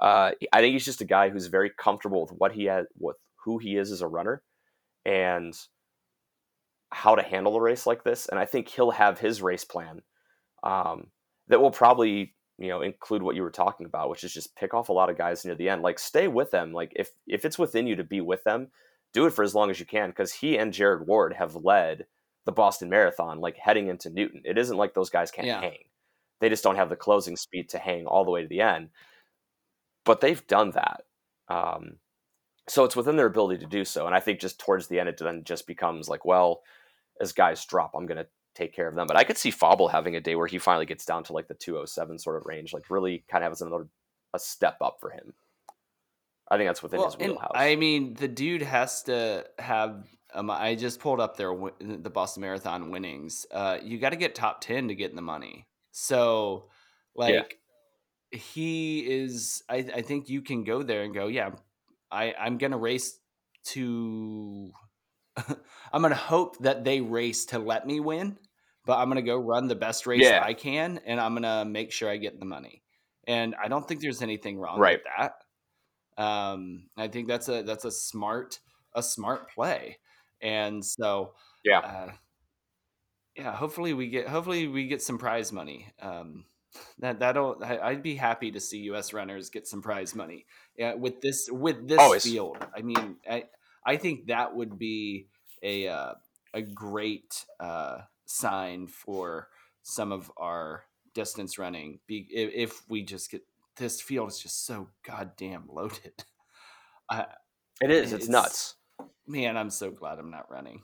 Uh, I think he's just a guy who's very comfortable with what he has, with who he is as a runner, and how to handle the race like this. And I think he'll have his race plan um, that will probably, you know, include what you were talking about, which is just pick off a lot of guys near the end. Like, stay with them. Like, if if it's within you to be with them, do it for as long as you can, because he and Jared Ward have led the Boston Marathon, like, heading into Newton. It isn't like those guys can't Yeah. hang. They just don't have the closing speed to hang all the way to the end. But they've done that. Um, so it's within their ability to do so. And I think just towards the end, it then just becomes like, well, as guys drop, I'm going to take care of them. But I could see Fauble having a day where he finally gets down to like the two oh seven sort of range, like really kind of has another a step up for him. I think that's within Well, his and wheelhouse. I mean, the dude has to have. Um, I just pulled up their wi- the Boston Marathon winnings. Uh, you got to get top ten to get in the money. So, like, he is. I, I think you can go there and go, yeah, I I'm gonna race to. I'm gonna hope that they race to let me win, but I'm gonna go run the best race Yeah. I can, and I'm gonna make sure I get the money. And I don't think there's anything wrong Right. with that. Um, I think that's a that's a smart a smart play, and so Yeah. uh, yeah. Hopefully we get hopefully we get some prize money. Um, that that'll I, I'd be happy to see U S runners get some prize money. Yeah, with this with this Always. field. I mean, I I think that would be a uh, a great uh, sign for some of our distance running. Be, if, if we just get this field is just so goddamn loaded. I, It is. It's, It's- nuts. man, I'm so glad I'm not running.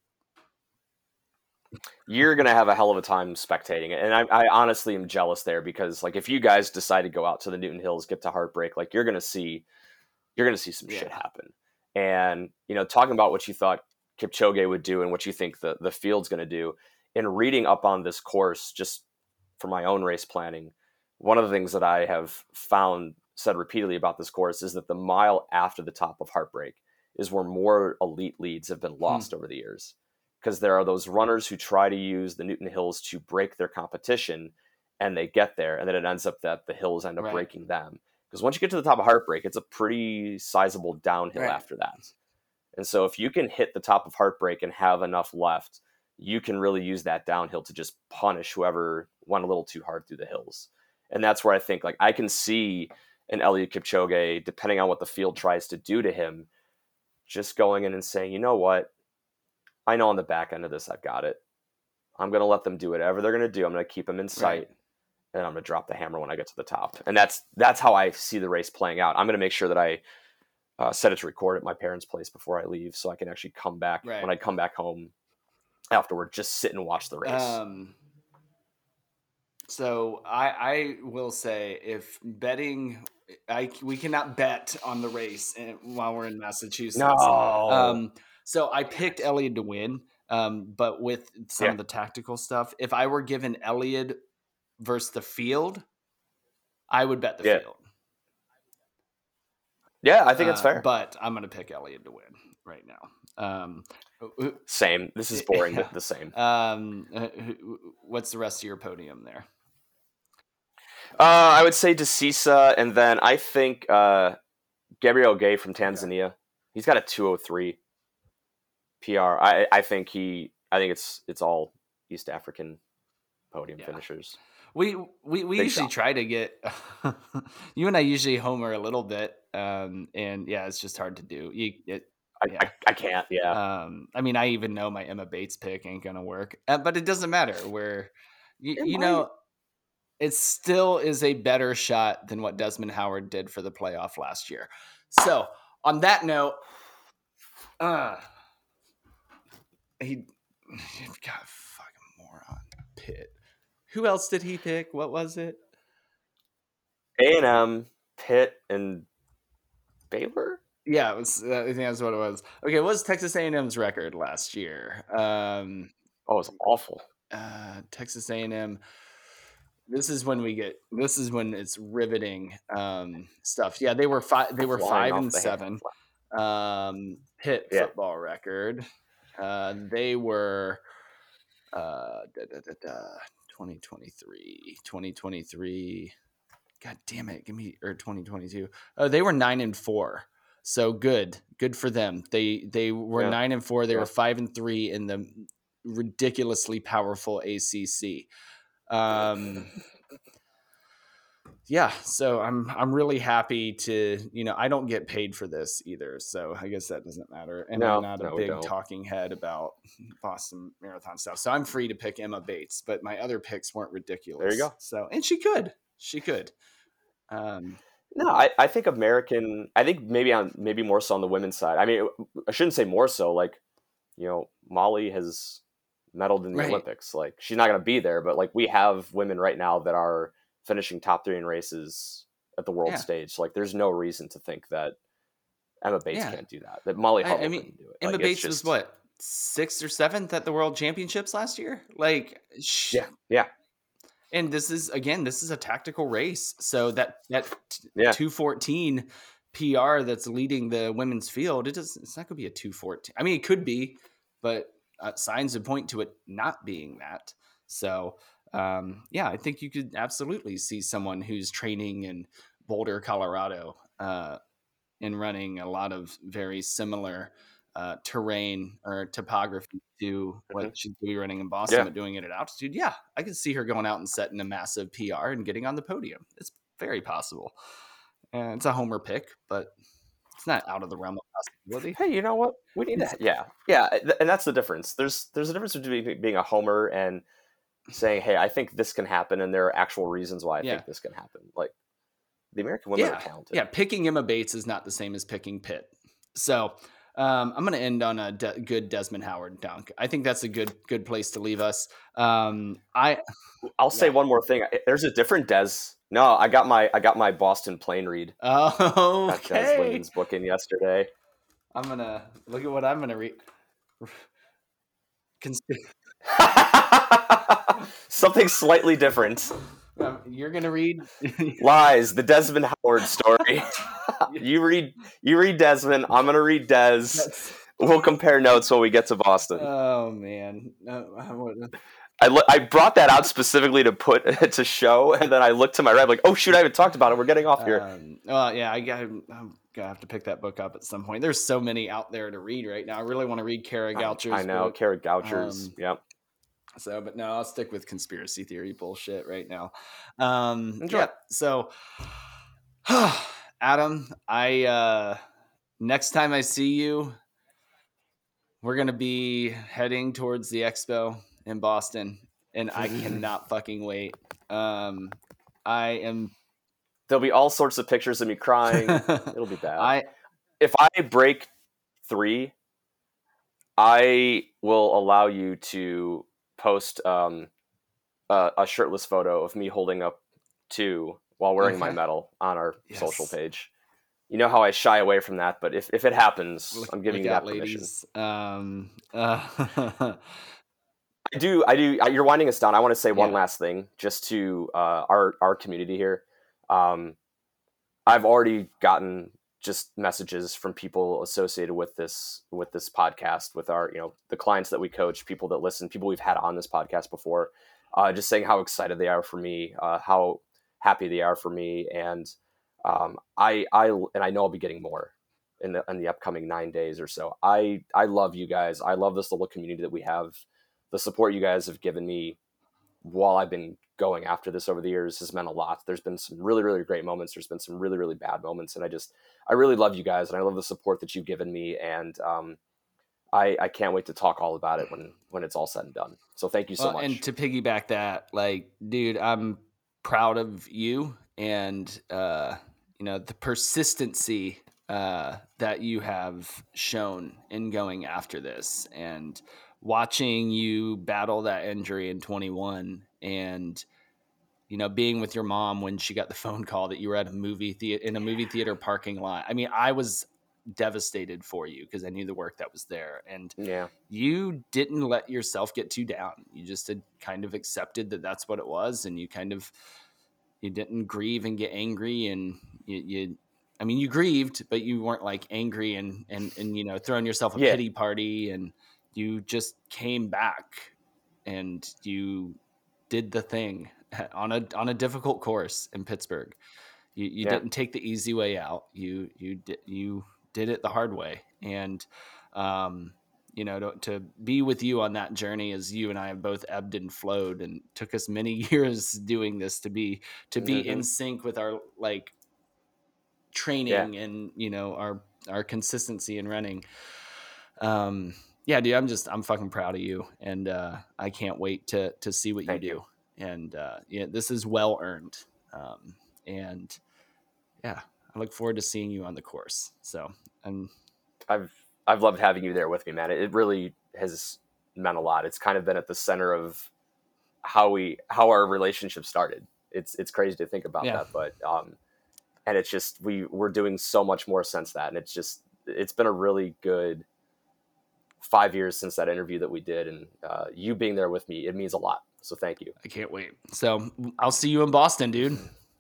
You're going to have a hell of a time spectating it. And I, I honestly am jealous there because, like, if you guys decide to go out to the Newton Hills, get to Heartbreak, like, you're going to see, you're going to see some Yeah. shit happen. And, you know, talking about what you thought Kipchoge would do and what you think the, the field's going to do, in reading up on this course, just for my own race planning, one of the things that I have found said repeatedly about this course is that the mile after the top of Heartbreak is where more elite leads have been lost over the years. Because there are those runners who try to use the Newton Hills to break their competition, and they get there, and then it ends up that the hills end up Right. breaking them. Because once you get to the top of Heartbreak, it's a pretty sizable downhill Right. after that. And so if you can hit the top of Heartbreak and have enough left, you can really use that downhill to just punish whoever went a little too hard through the hills. And that's where I think, like, I can see an Eliud Kipchoge, depending on what the field tries to do to him, just going in and saying, you know what? I know on the back end of this, I've got it. I'm going to let them do whatever they're going to do. I'm going to keep them in sight, Right. and I'm going to drop the hammer when I get to the top. And that's that's how I see the race playing out. I'm going to make sure that I uh, set it to record at my parents' place before I leave, so I can actually come back Right. when I come back home afterward. Just sit and watch the race. Um, so I, I will say, if betting, I we cannot bet on the race in, while we're in Massachusetts. no, Um, so I picked Elliott to win, um, but with some Yeah. of the tactical stuff, if I were given Elliott versus the field, I would bet the Yeah. field. yeah, I think it's Uh, fair. But I'm going to pick Elliott to win right now. Um, Same. This is boring, Yeah. but the same. um, uh, who- what's the rest of your podium there? Uh, I would say DeCisa, and then I think uh, Gabriel Gay from Tanzania. He's got a two oh three P R. I I think he. I think it's it's all East African podium Yeah. finishers. We we, we Big usually shot. try to get you and I usually homer a little bit, um, and yeah, it's just hard to do. You, it, I, Yeah. I, I can't. Yeah. um, I mean, I even know my Emma Bates pick ain't gonna work, uh, but it doesn't matter. Where you, It you might. know, it still is a better shot than what Desmond Howard did for the playoff last year. So on that note, uh, he got a fucking moron Pitt. Who else did he pick? What was it? A and M, Pitt, and Baylor. Yeah, it was. Uh, I think that's what it was. Okay, what was Texas A and M's record last year? Um, Oh, it's awful. uh, Texas A and M. This is when we get. This is when it's riveting um, stuff. Yeah, they were five. They were Flying five off and the seven. handle. Um, Pitt Yeah. football record. Uh, they were uh, da, da, da, da, twenty twenty-three. twenty twenty-three. God damn it, give me or twenty twenty-two. Oh, they were nine and four. So good, good for them. They they were Yeah. nine and four. They Yeah. were five and three in the ridiculously powerful A C C. Um, yeah, so I'm I'm really happy to, you know, I don't get paid for this either, so I guess that doesn't matter. And No, I'm not a no, we big don't. talking head about Boston Marathon stuff, so I'm free to pick Emma Bates. But my other picks weren't ridiculous. There you go. So and she could, she could. Um, No, I, I think American. I think maybe on maybe more so on the women's side. I mean, I shouldn't say more so. Like, you know, Molly has medaled in the Right. Olympics. Like, she's not going to be there, but like we have women right now that are finishing top three in races at the world Yeah. stage. Like, there's no reason to think that Emma Bates Yeah. can't do that. That Molly I, Hubbell I mean, couldn't do it. Emma Like, it's Bates was just- what, sixth or seventh at the World Championships last year? Like, sh- Yeah, yeah, and this is again, this is a tactical race. So that that yeah. two fourteen P R that's leading the women's field, it does. It's not going to be a two fourteen. I mean, it could be, but uh, signs would point to it not being that. So um, yeah, I think you could absolutely see someone who's training in Boulder, Colorado, uh, and running a lot of very similar uh, terrain or topography to what Mhm. she's going to be running in Boston, Yeah. but doing it at altitude. Yeah, I can see her going out and setting a massive P R and getting on the podium. It's very possible. And it's a homer pick, but it's not out of the realm of possibility. Hey, you know what? We need to. Yeah, yeah, th- and that's the difference. There's there's a difference between being a homer and saying, "Hey, I think this can happen," and there are actual reasons why I Yeah. think this can happen. Like, the American women Yeah, are talented. yeah. Picking Emma Bates is not the same as picking Pitt. So um, I'm going to end on a de- good Desmond Howard dunk. I think that's a good good place to leave us. Um, I I'll say Yeah. one more thing. There's a different Des. No, I got my I got my Boston plane read. oh Got Des okay. Linden's book in yesterday. I'm gonna look at what I'm gonna read. Cons- Something slightly different. um, you're gonna read. Lies. The Desmond Howard story. you read you read Desmond. I'm gonna read Des. That's- We'll compare notes when we get to Boston. oh man. No, I would- I, lo- I brought that out specifically to put to show, and then I looked to my right, like, oh shoot, I haven't talked about it. We're getting off here. Um, well, yeah, I got. I'm gonna have to pick that book up at some point. There's so many out there to read right now. I really want to read Kara Goucher's I know, book. Kara Goucher's. Um, Yep. So, but no, I'll stick with conspiracy theory bullshit right now. Um, Enjoy. yeah. So, Adam, I uh, next time I see you, we're gonna be heading towards the expo in Boston, and I cannot fucking wait. Um, I am. There'll be all sorts of pictures of me crying. It'll be bad. I if I break three, I will allow you to post um, a, a shirtless photo of me holding up two while wearing my Okay. medal on our Yes. social page. You know how I shy away from that, but if, if it happens, look, I'm giving look you that out, permission. ladies. Um, uh, I do. I do. You're winding us down. I want to say one Yeah. last thing, just to uh, our our community here. Um, I've already gotten just messages from people associated with this with this podcast, with our you know the clients that we coach, people that listen, people we've had on this podcast before, uh, just saying how excited they are for me, uh, how happy they are for me, and um, I I and I know I'll be getting more in the in the upcoming nine days or so. I I love you guys. I love this little community that we have. The support you guys have given me while I've been going after this over the years has meant a lot. There's been some really, really great moments. There's been some really, really bad moments. And I just, I really love you guys and I love the support that you've given me. And um, I, I can't wait to talk all about it when, when it's all said and done. So thank you so well, much. and to piggyback that, like, dude, I'm proud of you and, uh, you know, the persistency uh, that you have shown in going after this and watching you battle that injury in twenty-one and, you know, being with your mom when she got the phone call that you were at a movie theater in a movie theater parking lot. I mean, I was devastated for you because I knew the work that was there. And yeah. you didn't let yourself get too down. You just had kind of accepted that that's what it was. And you kind of, you didn't grieve and get angry. And you, you I mean, you grieved, but you weren't like angry and, and, and, you know, throwing yourself a Yeah. pity party. And you just came back and you did the thing on a on a difficult course in Pittsburgh. You you Yeah. didn't take the easy way out. You you did you did it the hard way. And um, you know, to, to be with you on that journey, as you and I have both ebbed and flowed, and took us many years doing this to be to be Mhm. in sync with our like training Yeah. and, you know, our our consistency in running. Um, yeah, dude, I'm just I'm fucking proud of you, and uh, I can't wait to to see what Thank you do. you. And uh, yeah, this is well earned. Um, and yeah, I look forward to seeing you on the course. So, and I've I've loved having you there with me, man. It, it really has meant a lot. It's kind of been at the center of how we how our relationship started. It's it's crazy to think about Yeah. that, but um, and it's just we we're doing so much more since that, and it's just it's been a really good five years since that interview that we did, and uh, you being there with me, it means a lot. So thank you. I can't wait. So I'll see you in Boston, dude.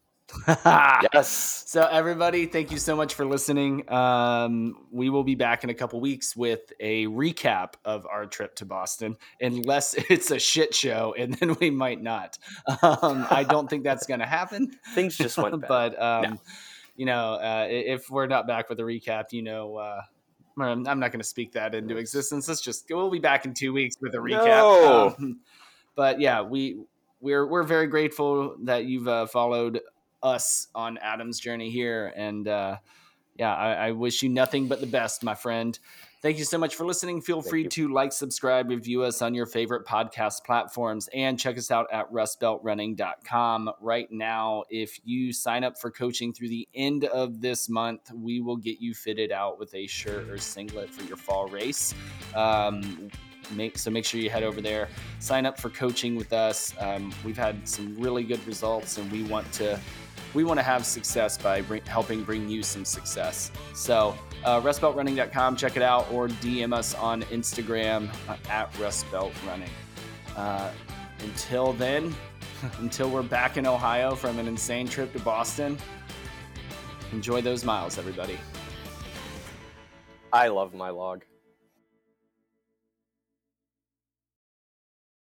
Yes. So everybody, thank you so much for listening. Um, we will be back in a couple weeks with a recap of our trip to Boston, unless it's a shit show, and then we might not. Um, I don't think that's going to happen. Things just went bad. But um, No. you know, uh, if we're not back with a recap, you know, uh, I'm not going to speak that into existence. Let's just we'll be back in two weeks with a recap. No. Um, but yeah, we we're we're very grateful that you've uh, followed us on Adam's journey here, and uh, yeah, I, I wish you nothing but the best, my friend. Thank you so much for listening. Feel Thank free you. to like, subscribe, review us on your favorite podcast platforms, and check us out at rust belt running dot com. Right now, if you sign up for coaching through the end of this month, we will get you fitted out with a shirt or singlet for your fall race. Um, make so make sure you head over there, sign up for coaching with us. Um, we've had some really good results, and we want to we want to have success by bring, helping bring you some success. So uh, rust belt running dot com, check it out, or D M us on Instagram uh, at rust belt running. Uh, until then, until we're back in Ohio from an insane trip to Boston, enjoy those miles, everybody. I love my log.